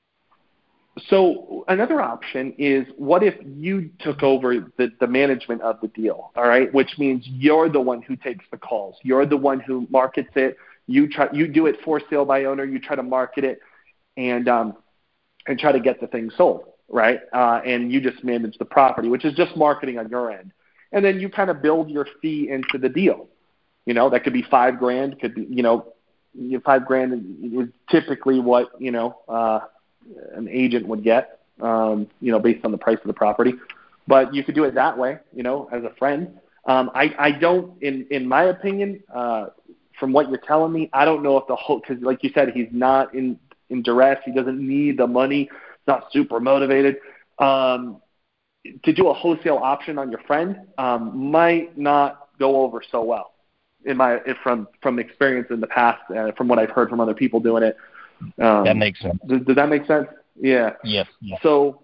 So another option is, what if you took over the, the management of the deal, all right, which means you're the one who takes the calls. You're the one who markets it. You try, you do it for sale by owner. You try to market it and um, and try to get the thing sold, right? Uh, and you just manage the property, which is just marketing on your end. And then you kind of build your fee into the deal. You know, that could be five grand, could be, you know, five grand is typically what, you know, uh, an agent would get, um, you know, based on the price of the property. But you could do it that way, you know, as a friend. Um, I, I don't, in, in my opinion, uh, from what you're telling me, I don't know if the whole, because like you said, he's not in, in duress. He doesn't need the money. He's not super motivated. Um, to do a wholesale option on your friend um, might not go over so well, in my from from experience in the past, uh, from what I've heard from other people doing it. Um, that makes sense. Does, does that make sense? Yeah. Yes. yes. So,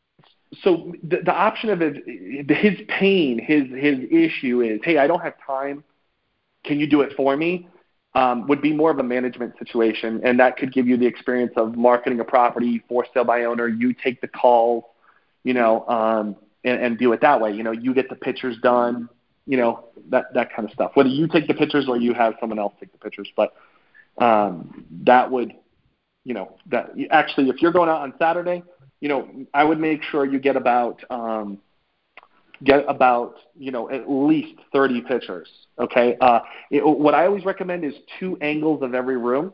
so the, the option of it, his pain, his his issue is, hey, I don't have time. Can you do it for me? Um, would be more of a management situation, and that could give you the experience of marketing a property for sale by owner. You take the calls, you know, um, and, and do it that way. You know, you get the pictures done, you know, that that kind of stuff. Whether you take the pictures or you have someone else take the pictures, but um, that would. You know, that actually, if you're going out on Saturday, you know, I would make sure you get about, um, get about, you know, at least thirty pictures. Okay. Uh, it, what I always recommend is two angles of every room.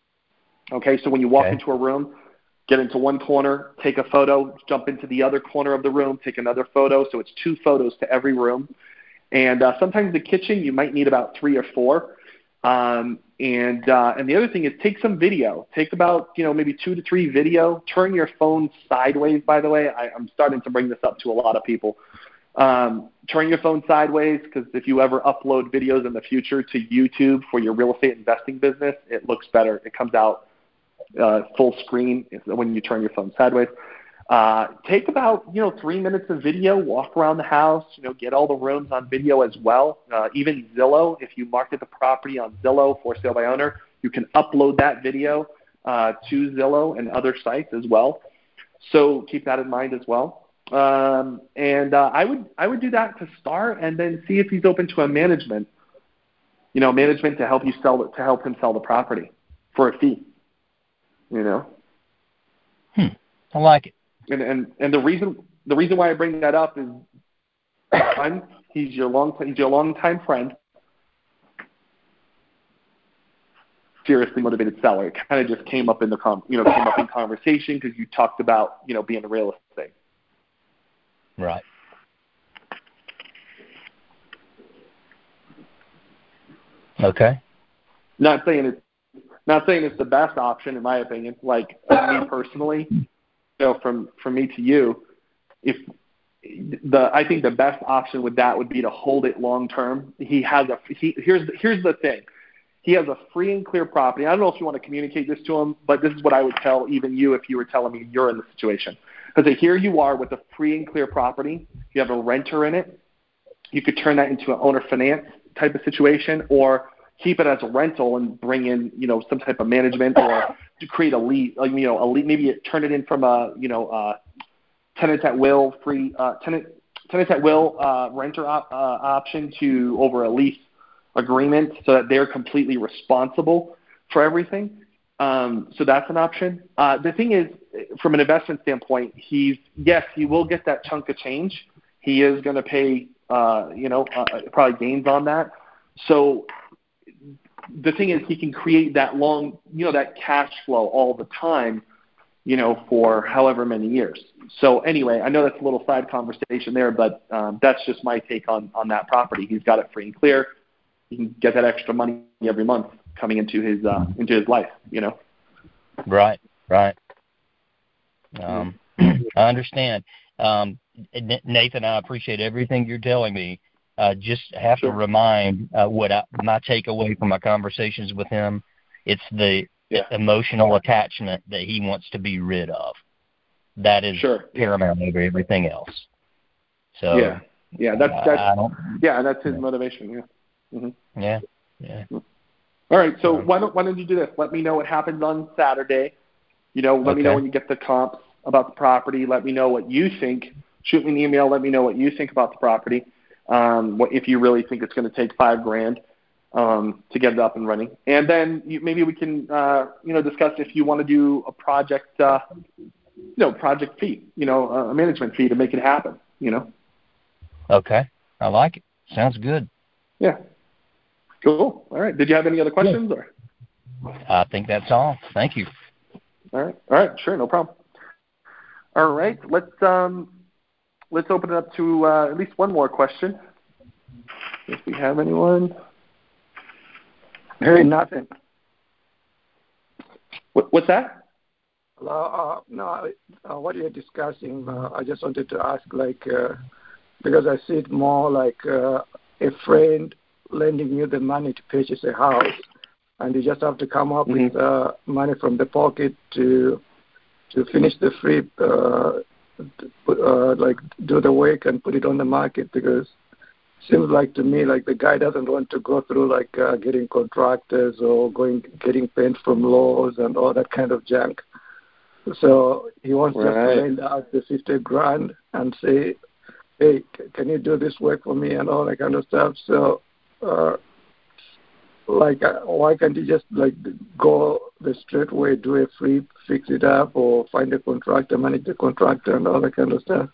Okay. So when you walk okay. into a room, get into one corner, take a photo, jump into the other corner of the room, take another photo. So it's two photos to every room. And uh, sometimes the kitchen, you might need about three or four. Um, and, uh, and the other thing is take some video, take about, you know, maybe two to three video, turn your phone sideways. By the way, I, I'm starting to bring this up to a lot of people. Um, turn your phone sideways, because if you ever upload videos in the future to YouTube for your real estate investing business, it looks better. It comes out, uh, full screen when you turn your phone sideways. Uh, take about, you know, three minutes of video, walk around the house, you know, get all the rooms on video as well. Uh, even Zillow, if you market the property on Zillow for sale by owner, you can upload that video uh, to Zillow and other sites as well. So keep that in mind as well. Um, and uh, I would I would do that to start, and then see if he's open to a management, you know, management to help you sell it, to help him sell the property for a fee. You know. Hmm. I like it. And, and and the reason the reason why I bring that up is, one, he's your long he's your longtime friend, seriously motivated seller. It kind of just came up in the com, you know came up in conversation because you talked about, you know, being in real estate. Right. Okay. Not saying it's not saying it's the best option in my opinion. Like me personally. So from, from me to you, if the I think the best option with that would be to hold it long term. He has a he here's here's the thing. He has a free and clear property. I don't know if you want to communicate this to him, but this is what I would tell even you if you were telling me you're in the situation. Because here you are with a free and clear property. You have a renter in it. You could turn that into an owner finance type of situation, or keep it as a rental and bring in, you know, some type of management, or to create a lease, like, you know, a lease, maybe it, turn it in from a, you know, uh, tenant at will, free uh, tenant tenant at will uh, renter op, uh, option to over a lease agreement, so that they're completely responsible for everything. Um, so that's an option. Uh, the thing is, from an investment standpoint, he's yes, he will get that chunk of change. He is going to pay, uh, you know, uh, probably gains on that. So the thing is, he can create that long, you know, that cash flow all the time, you know, for however many years. So anyway, I know that's a little side conversation there, but um, that's just my take on, on that property. He's got it free and clear. He can get that extra money every month coming into his uh, into his life, you know. Right, right. Um, I understand. Um, Nathan, I appreciate everything you're telling me. Uh, just have Sure. to remind uh, what I, my takeaway from my conversations with him. It's the Yeah. emotional attachment that he wants to be rid of. That is Sure. paramount over everything else. So yeah, yeah, that's that's I don't, yeah, that's his yeah. motivation. Yeah. Mm-hmm. Yeah, yeah. All right, so Um, why don't why don't you do this? Let me know what happens on Saturday. You know, let me know Okay. when you get the comps about the property. Let me know what you think. Shoot me an email. Let me know what you think about the property. Um, what if you really think it's going to take five grand um, to get it up and running, and then you, maybe we can uh, you know discuss if you want to do a project, uh, you know, project fee, you know, a management fee to make it happen. You know. Okay. I like it. Sounds good. Yeah. Cool. All right. Did you have any other questions or? I think that's all. Thank you. All right. All right. Sure. No problem. All right. Let's um, let's open it up to uh, at least one more question. If we have anyone. Hey, nothing. What, what's that? Uh, uh, no, uh, what you're discussing, uh, I just wanted to ask, like, uh, because I see it more like uh, a friend lending you the money to purchase a house, and you just have to come up Mm-hmm. with uh, money from the pocket to to finish the flip, uh, uh, like do the work and put it on the market, because it seems like to me like the guy doesn't want to go through like uh, getting contractors or going getting paint from Lowe's and all that kind of junk. So he wants Right. just to lend out the fifty grand and say, hey, can you do this work for me and all that kind of stuff. So, uh, like, uh, why can't you just, like, go the straight way, do a flip, fix it up, or find a contractor, manage the contractor and all that kind of stuff?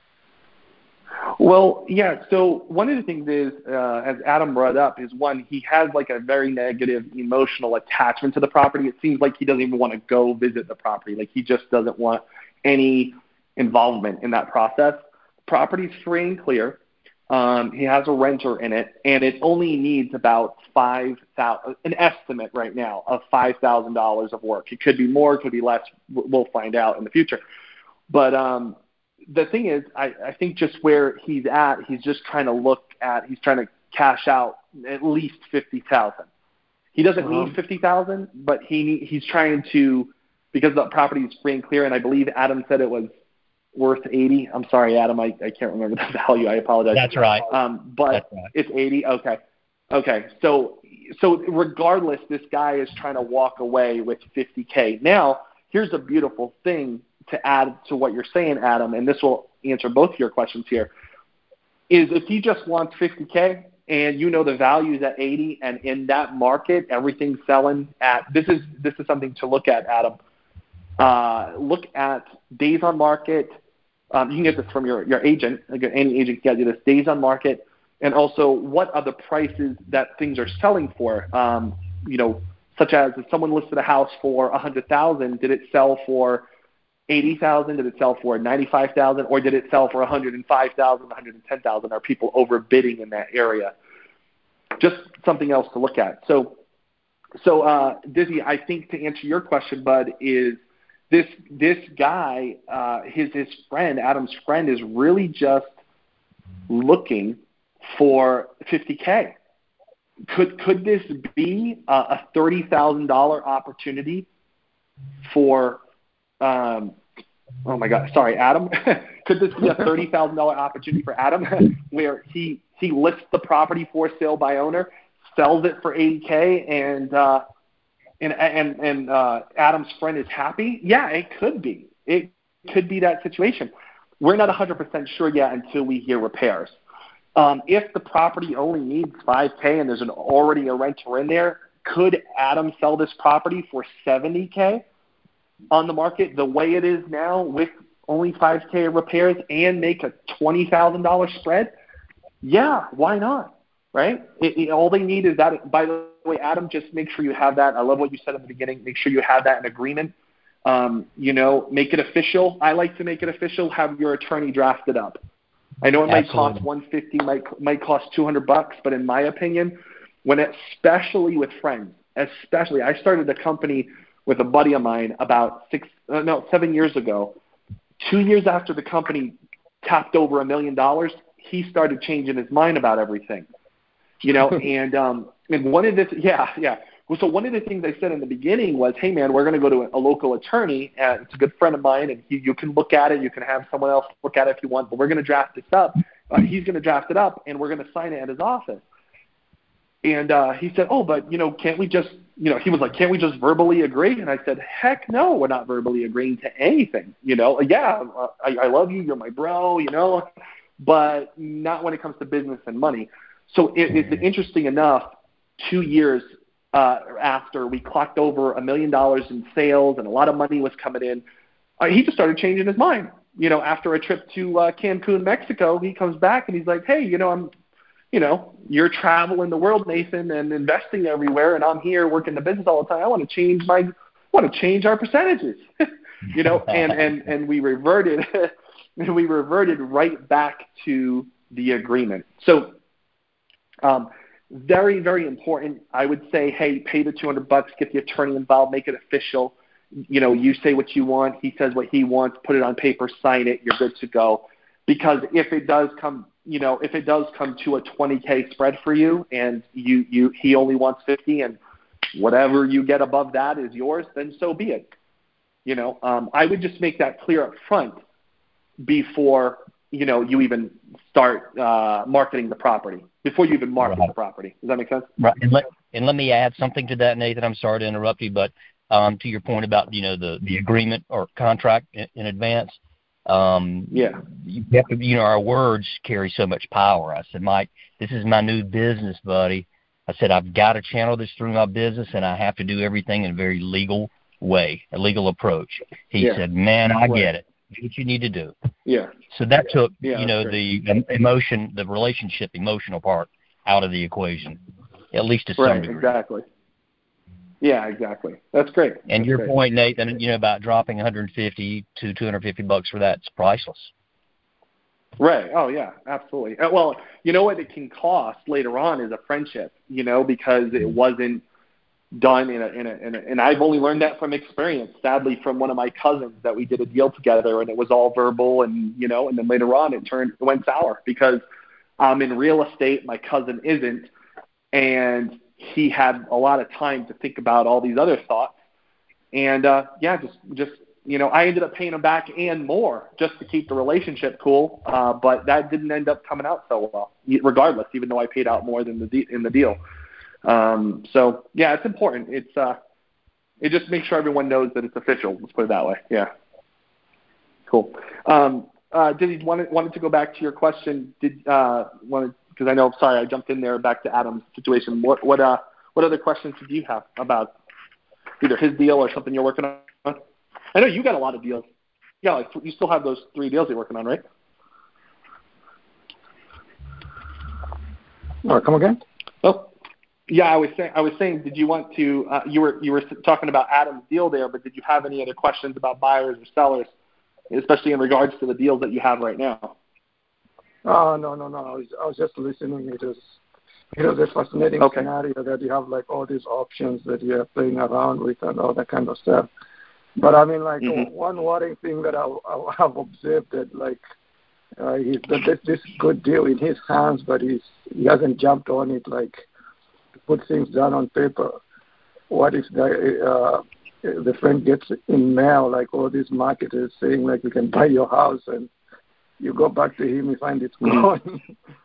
Well, yeah. So one of the things is, uh, as Adam brought up, is one, he has like a very negative emotional attachment to the property. It seems like he doesn't even want to go visit the property. Like he just doesn't want any involvement in that process. Property's free and clear. Um, he has a renter in it, and it only needs about five thousand, an estimate right now of five thousand dollars of work. It could be more, it could be less. We'll find out in the future. But um, the thing is, I, I think just where he's at, he's just trying to look at, he's trying to cash out at least fifty thousand. He doesn't Uh-huh. need fifty thousand, but he he's trying to, because the property is free and clear, and I believe Adam said it was worth eighty. I'm sorry, Adam, I, I can't remember the value. I apologize. That's right. Um, but That's right. it's eighty. Okay. Okay. So, so regardless, this guy is trying to walk away with fifty K. Now, here's a beautiful thing to add to what you're saying, Adam, and this will answer both your questions here, is if he just wants fifty K and you know the value is at eighty, and in that market, everything's selling at, this is, this is something to look at, Adam. Uh, look at days on market. Um, you can get this from your, your agent. Any agent can get this. Days on market, and also what are the prices that things are selling for. Um, you know, such as if someone listed a house for a hundred thousand, did it sell for eighty thousand? Did it sell for ninety-five thousand? Or did it sell for a hundred and five thousand, a hundred and ten thousand? Are people overbidding in that area? Just something else to look at. So, so uh, Dizzy, I think to answer your question, Bud, is This this guy, uh, his his friend, Adam's friend, is really just looking for fifty K. Could could this be a, a thirty thousand dollar opportunity for um, oh my God, sorry, Adam, could this be a thirty thousand dollars opportunity for Adam where he, he lists the property for sale by owner, sells it for eighty K, and uh, and and and uh, Adam's friend is happy? Yeah, it could be. It could be that situation. We're not one hundred percent sure yet until we hear repairs. Um, if the property only needs five K and there's an already a renter in there, could Adam sell this property for seventy K on the market the way it is now with only five K repairs and make a twenty thousand dollars spread? Yeah, why not? Right? It, it, all they need is that. By the way, Adam, just make sure you have that. I love what you said at the beginning. Make sure you have that in agreement. Um, you know, make it official. I like to make it official. Have your attorney draft it up. I know it might Absolutely. cost one hundred fifty dollars, might might cost two hundred bucks, but in my opinion, when it, especially with friends, especially, I started a company with a buddy of mine about six, uh, no, seven years ago. Two years after the company tapped over a million dollars, he started changing his mind about everything. You know, and um, and one of the yeah, yeah. Well, so one of the things I said in the beginning was, hey, man, we're going to go to a, a local attorney, and it's a good friend of mine, and he, you can look at it. You can have someone else look at it if you want, but we're going to draft this up. Uh, he's going to draft it up, and we're going to sign it at his office. And uh, he said, oh, but, you know, can't we just, you know, he was like, can't we just verbally agree? And I said, heck no, we're not verbally agreeing to anything. You know, yeah, I, I love you. You're my bro, you know, but not when it comes to business and money. So it, it's interesting enough, two years Uh, after we clocked over a million dollars in sales and a lot of money was coming in, uh, he just started changing his mind. You know, after a trip to uh, Cancun, Mexico, he comes back and he's like, hey, you know, I'm, you know, you're traveling the world, Nathan, and investing everywhere, and I'm here working the business all the time. I want to change my, I want to change our percentages, you know, and, and, and we reverted, we reverted right back to the agreement. So, um, Very, very important. I would say, hey, pay the two hundred bucks, get the attorney involved, make it official. You know, you say what you want, he says what he wants, put it on paper, sign it, you're good to go. Because if it does come, you know, if it does come to a twenty K spread for you and you, you he only wants fifty and whatever you get above that is yours, then so be it. You know, um, I would just make that clear up front before, you know, you even start uh, marketing the property. Before you even market right. the property. Does that make sense? Right. And let, and let me add something to that, Nathan. I'm sorry to interrupt you, but um, to your point about, you know, the, the agreement or contract in, in advance, um, yeah. you have to, you know, our words carry so much power. I said, Mike, this is my new business, buddy. I said, I've got to channel this through my business, and I have to do everything in a very legal way, a legal approach. He yeah. said, man, I right. get it. Do what you need to do. Yeah. So that took, yeah, you know, great. the emotion, the relationship, emotional part out of the equation, at least to some right, degree. Exactly. Yeah, exactly. That's great. And That's your great. point, Nathan, you know, about dropping one hundred fifty to two hundred fifty bucks for that, it's priceless. Right. Oh, yeah, absolutely. Uh, well, you know what it can cost later on is a friendship, you know, because it wasn't done in a, in a, in a, and I've only learned that from experience, sadly, from one of my cousins that we did a deal together and it was all verbal and, you know, and then later on it turned, it went sour because I'm in real estate, my cousin isn't, and he had a lot of time to think about all these other thoughts. And, uh, yeah, just, just, you know, I ended up paying him back and more just to keep the relationship cool. Uh, but that didn't end up coming out so well, regardless, even though I paid out more than the de- in the deal. Um, so yeah, it's important. It's, uh, it just makes sure everyone knows that it's official. Let's put it that way. Yeah. Cool. Um, uh, did you wanted, wanted to go back to your question? Did, uh, wanted, cause I know, sorry, I jumped in there back to Adam's situation. What, what, uh, what other questions did you have about either his deal or something you're working on? I know you got a lot of deals. Yeah. Like you still have those three deals you're working on, right? Oh, come again? Oh, yeah. I was saying. I was saying. Did you want to? Uh, you were you were talking about Adam's deal there, but did you have any other questions about buyers or sellers, especially in regards to the deals that you have right now? Oh no no no! I was I was just listening. It was it was a fascinating okay. scenario that you have like all these options that you are playing around with and all that kind of stuff. But I mean, like mm-hmm. one worrying thing that I, I have observed that like uh, he's got this, this good deal in his hands, but he's he hasn't jumped on it like to put things down on paper. What if the uh, uh, the friend gets in mail like all these marketers saying like you can buy your house, and you go back to him, you find it's gone.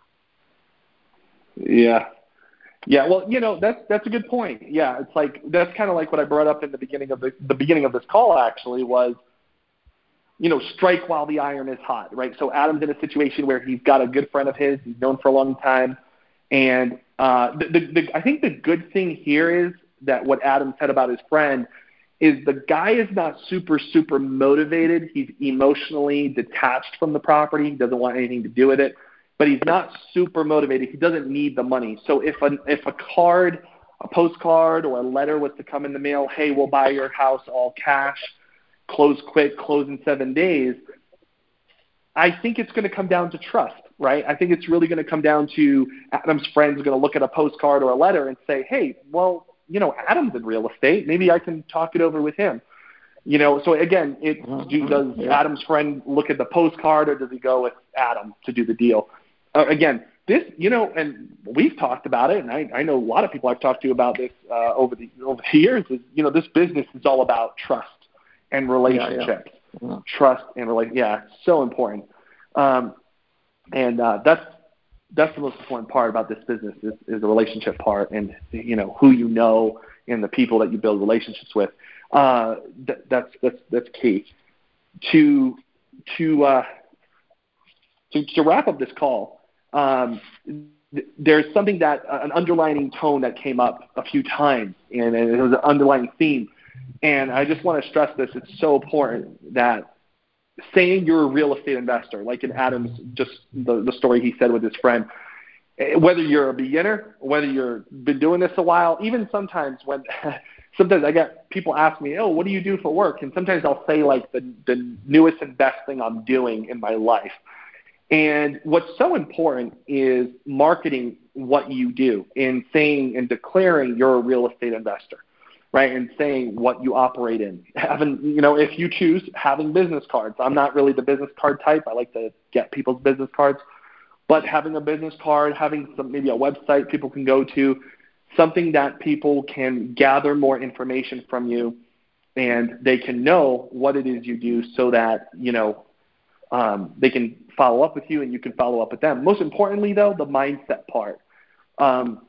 Yeah. Yeah, well, you know, that's that's a good point. Yeah, it's like that's kind of like what I brought up in the beginning of the the beginning of this call actually was, you know, strike while the iron is hot, right? So Adam's in a situation where he's got a good friend of his he's known for a long time, and uh, the, the, the I think the good thing here is that what Adam said about his friend is the guy is not super super motivated. He's emotionally detached from the property. He doesn't want anything to do with it. But he's not super motivated. He doesn't need the money. So if a, if a card, a postcard, or a letter was to come in the mail, hey, we'll buy your house all cash, close quick, close in seven days, I think it's going to come down to trust, right? I think it's really going to come down to Adam's friends are going to look at a postcard or a letter and say, hey, well, you know, Adam's in real estate. Maybe I can talk it over with him. You know, so again, it, do, does Adam's friend look at the postcard or does he go with Adam to do the deal? Uh, again, this, you know, and we've talked about it, and I, I know a lot of people I've talked to about this uh, over the over the years. Is you know, this business is all about trust and relationships, yeah, yeah. trust and relation. Yeah, it's so important, um, and uh, that's that's the most important part about this business is, is the relationship part, and you know who you know and the people that you build relationships with. Uh, th- that's that's that's key. To to uh, to to wrap up this call. Um, th- there's something that uh, an underlining tone that came up a few times, and, and it was an underlying theme. And I just want to stress this: it's so important that saying you're a real estate investor, like in Adam's just the, the story he said with his friend, whether you're a beginner, whether you've been doing this a while, even sometimes when sometimes I get people ask me, oh, what do you do for work? And sometimes I'll say like the the newest and best thing I'm doing in my life. And what's so important is marketing what you do and saying and declaring you're a real estate investor, right? And saying what you operate in. Having, you know, if you choose having business cards. I'm not really the business card type. I like to get people's business cards. But having a business card, having some maybe a website people can go to, something that people can gather more information from you and they can know what it is you do so that, you know, um, they can follow up with you and you can follow up with them. Most importantly, though, the mindset part. Um,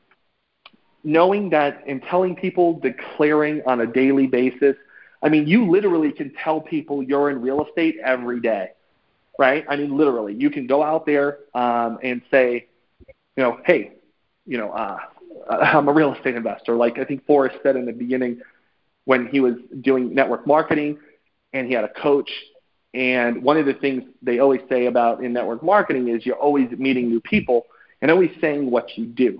knowing that and telling people, declaring on a daily basis. I mean, you literally can tell people you're in real estate every day, right? I mean, literally. You can go out there um, and say, you know, hey, you know, uh, I'm a real estate investor. Like I think Forrest said in the beginning when he was doing network marketing and he had a coach. And one of the things they always say about in network marketing is you're always meeting new people and always saying what you do.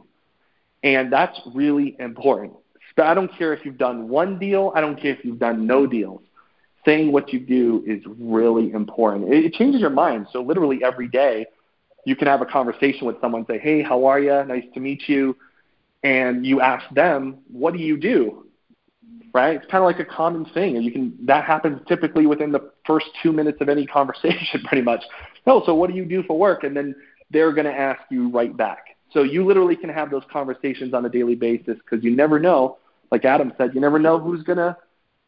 And that's really important. I don't care if you've done one deal. I don't care if you've done no deals. Saying what you do is really important. It, it changes your mind. So literally every day you can have a conversation with someone, say, hey, how are you? Nice to meet you. And you ask them, what do you do? Right? It's kind of like a common thing. And you can that happens typically within the first two minutes of any conversation pretty much. Oh, so what do you do for work? And then they're going to ask you right back. So you literally can have those conversations on a daily basis because you never know, like Adam said, you never know who's going to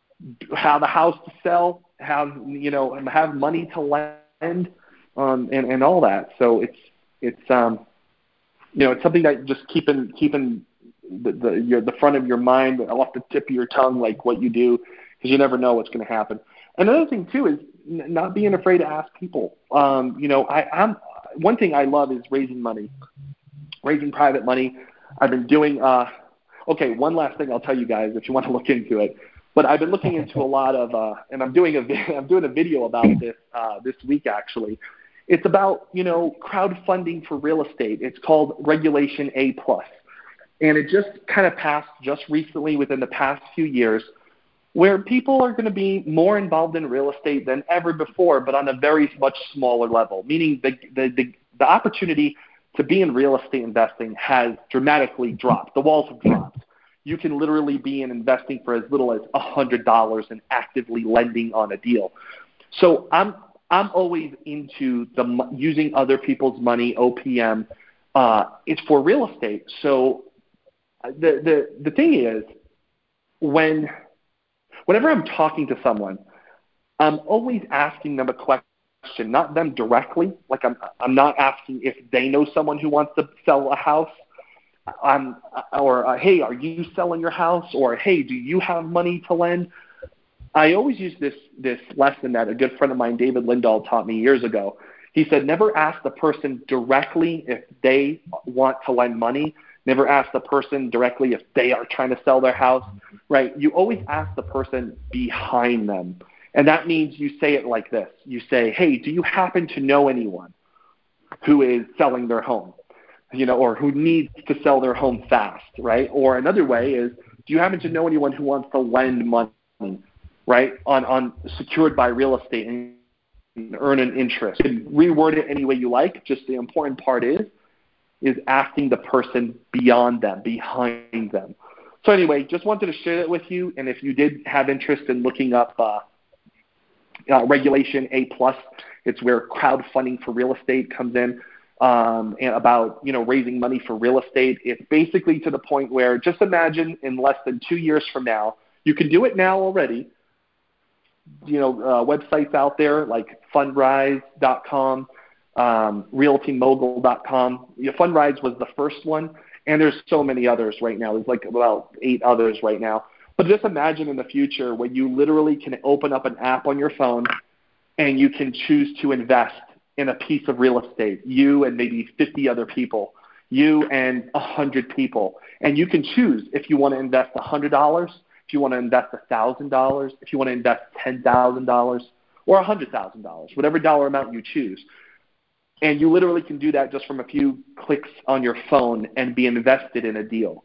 have a house to sell, have, you know, have money to lend, um, and, and all that. So it's, it's, um, you know, it's something that just keeping, keeping the, the, your, the front of your mind off the tip of your tongue, like what you do, because you never know what's going to happen. Another thing too is n- not being afraid to ask people. Um, you know, I, I'm, one thing I love is raising money, raising private money. I've been doing, uh, okay, one last thing I'll tell you guys if you want to look into it. But I've been looking into a lot of, uh, and I'm doing a, I'm doing a video about this uh, this week actually. It's about, you know, crowdfunding for real estate. It's called Regulation A plus, and it just kind of passed just recently within the past few years, where people are going to be more involved in real estate than ever before, but on a very much smaller level. Meaning the the the, the opportunity to be in real estate investing has dramatically dropped. The walls have dropped. You can literally be in investing for as little as one hundred dollars and actively lending on a deal. So I'm I'm always into the using other people's money, O P M. Uh, it's for real estate. So the the the thing is, when whenever I'm talking to someone, I'm always asking them a question, not them directly. Like I'm, I'm not asking if they know someone who wants to sell a house. I'm, or, uh, hey, are you selling your house? Or, hey, do you have money to lend? I always use this, this lesson that a good friend of mine, David Lindahl, taught me years ago. He said, never ask the person directly if they want to lend money. Never ask the person directly if they are trying to sell their house, right? You always ask the person behind them. And that means you say it like this. You say, hey, do you happen to know anyone who is selling their home, you know, or who needs to sell their home fast, right? Or another way is, do you happen to know anyone who wants to lend money, right, on, on secured by real estate and earn an interest? You can reword it any way you like. Just the important part is, is asking the person beyond them, behind them. So anyway, just wanted to share that with you. And if you did have interest in looking up uh, uh, Regulation A plus, it's where crowdfunding for real estate comes in, um, and about, you know, raising money for real estate. It's basically to the point where, just imagine in less than two years from now, you can do it now already. You know, uh, websites out there like fundrise dot com, um, realty mogul dot com. You know, Fundrise was the first one, and there's so many others right now. There's like about eight others right now. But just imagine in the future when you literally can open up an app on your phone and you can choose to invest in a piece of real estate, you and maybe fifty other people, you and one hundred people. And you can choose if you want to invest one hundred dollars, if you want to invest one thousand dollars, if you want to invest ten thousand dollars, or one hundred thousand dollars, whatever dollar amount you choose. And you literally can do that just from a few clicks on your phone and be invested in a deal.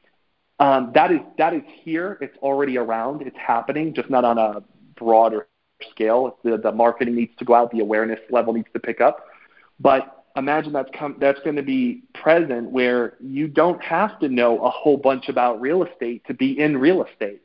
Um, that is that is here. It's already around. It's happening, just not on a broader scale. The, the marketing needs to go out. The awareness level needs to pick up. But imagine that's come, that's going to be present where you don't have to know a whole bunch about real estate to be in real estate.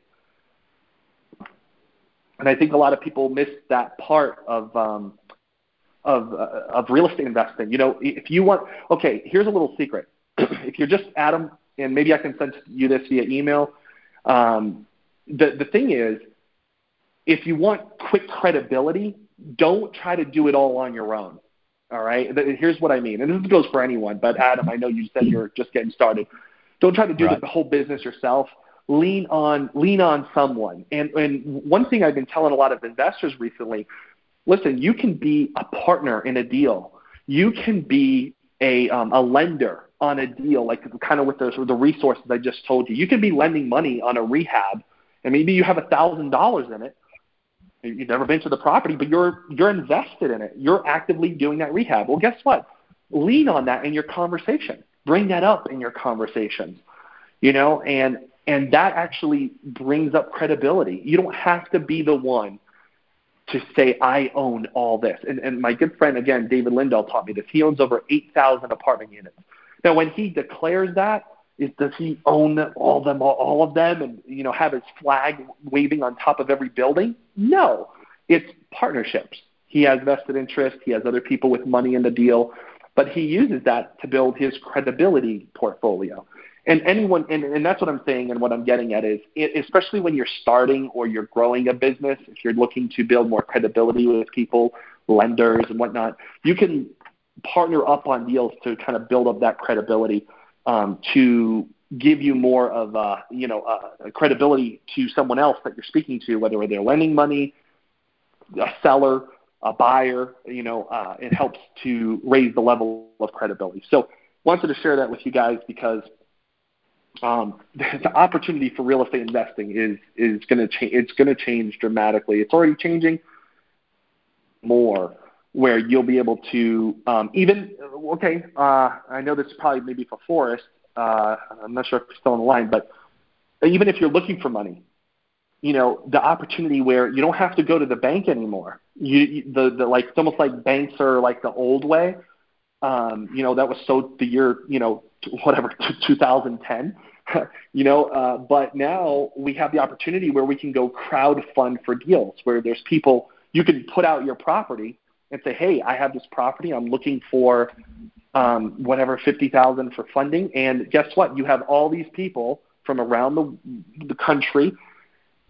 And I think a lot of people miss that part of um, of uh, of real estate investing. You know, if you want, okay, here's a little secret. If you're just Adam, and maybe I can send you this via email. Um, the the thing is, if you want quick credibility, don't try to do it all on your own. All right? Here's what I mean. And this goes for anyone, but Adam, I know you said you're just getting started. Don't try to do right. the whole business yourself. Lean on lean on someone. And and one thing I've been telling a lot of investors recently, listen, you can be a partner in a deal. You can be a um, a lender on a deal, like kind of with the, the resources I just told you. You can be lending money on a rehab, and maybe you have one thousand dollars in it. You've never been to the property, but you're you're invested in it. You're actively doing that rehab. Well, guess what? Lean on that in your conversation. Bring that up in your conversations, you know, and and that actually brings up credibility. You don't have to be the one to say, I own all this. And, and my good friend, again, David Lindahl taught me this. He owns over eight thousand apartment units. Now, when he declares that, is does he own all of them, all of them, and you know have his flag waving on top of every building? No, it's partnerships. He has vested interest. He has other people with money in the deal, but he uses that to build his credibility portfolio. And anyone, and, and that's what I'm saying, and what I'm getting at is, it, especially when you're starting or you're growing a business, if you're looking to build more credibility with people, lenders and whatnot, you can partner up on deals to kind of build up that credibility, um, to give you more of a, you know, a, a credibility to someone else that you're speaking to, whether they're lending money, a seller, a buyer. You know, uh, it helps to raise the level of credibility. So wanted to share that with you guys because um, the opportunity for real estate investing is is going to change. It's going to change dramatically. It's already changing more, where you'll be able to um, even okay. Uh, I know this is probably maybe for Forrest. Uh, I'm not sure if he's still on the line, but even if you're looking for money, you know, the opportunity where you don't have to go to the bank anymore. You, you the the like it's almost like banks are like the old way. Um, you know, that was so the year, you know, whatever, two thousand ten, you know, uh, but now we have the opportunity where we can go crowd fund for deals, where there's people, you can put out your property and say, hey, I have this property, I'm looking for um, whatever, fifty thousand for funding. And guess what? You have all these people from around the, the country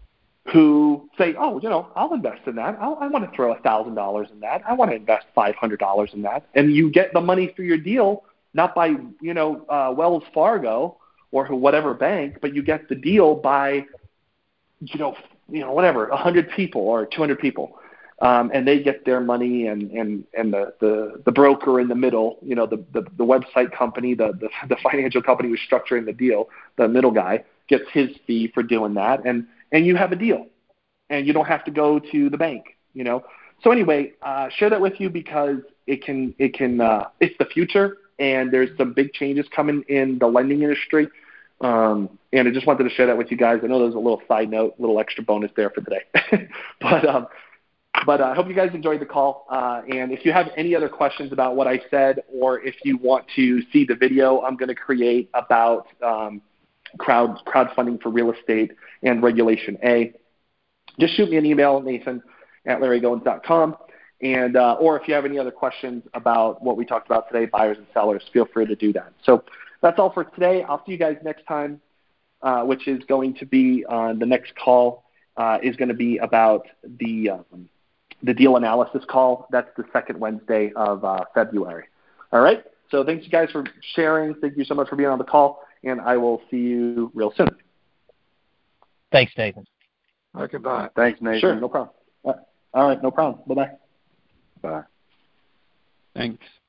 who say, oh, you know, I'll invest in that. I'll, I want to throw one thousand dollars in that. I want to invest five hundred dollars in that. And you get the money for your deal, not by, you know, uh, Wells Fargo or whatever bank, but you get the deal by, you know, you know, whatever, one hundred people or two hundred people. Um, and they get their money, and, and, and the, the, the broker in the middle, you know, the, the, the website company, the, the, the financial company who's structuring the deal, the middle guy gets his fee for doing that. And, and you have a deal, and you don't have to go to the bank, you know. So anyway, uh, share that with you because it can, it can, uh, it's the future, and there's some big changes coming in the lending industry. Um, and I just wanted to share that with you guys. I know there's a little side note, a little extra bonus there for today. but um, but I uh, hope you guys enjoyed the call. Uh, and if you have any other questions about what I said, or if you want to see the video I'm going to create about um, crowd crowdfunding for real estate and Regulation A, just shoot me an email, Nathan at larry goins dot com. And uh, or if you have any other questions about what we talked about today, buyers and sellers, feel free to do that. So that's all for today. I'll see you guys next time, uh, which is going to be on the next call uh, is going to be about the um, the deal analysis call. That's the second Wednesday of uh, February. All right. So thanks you guys for sharing. Thank you so much for being on the call, and I will see you real soon. Thanks, Nathan. Okay, bye. Thanks, Nathan. Sure, no problem. All right, no problem. Bye-bye. Bye. Thanks.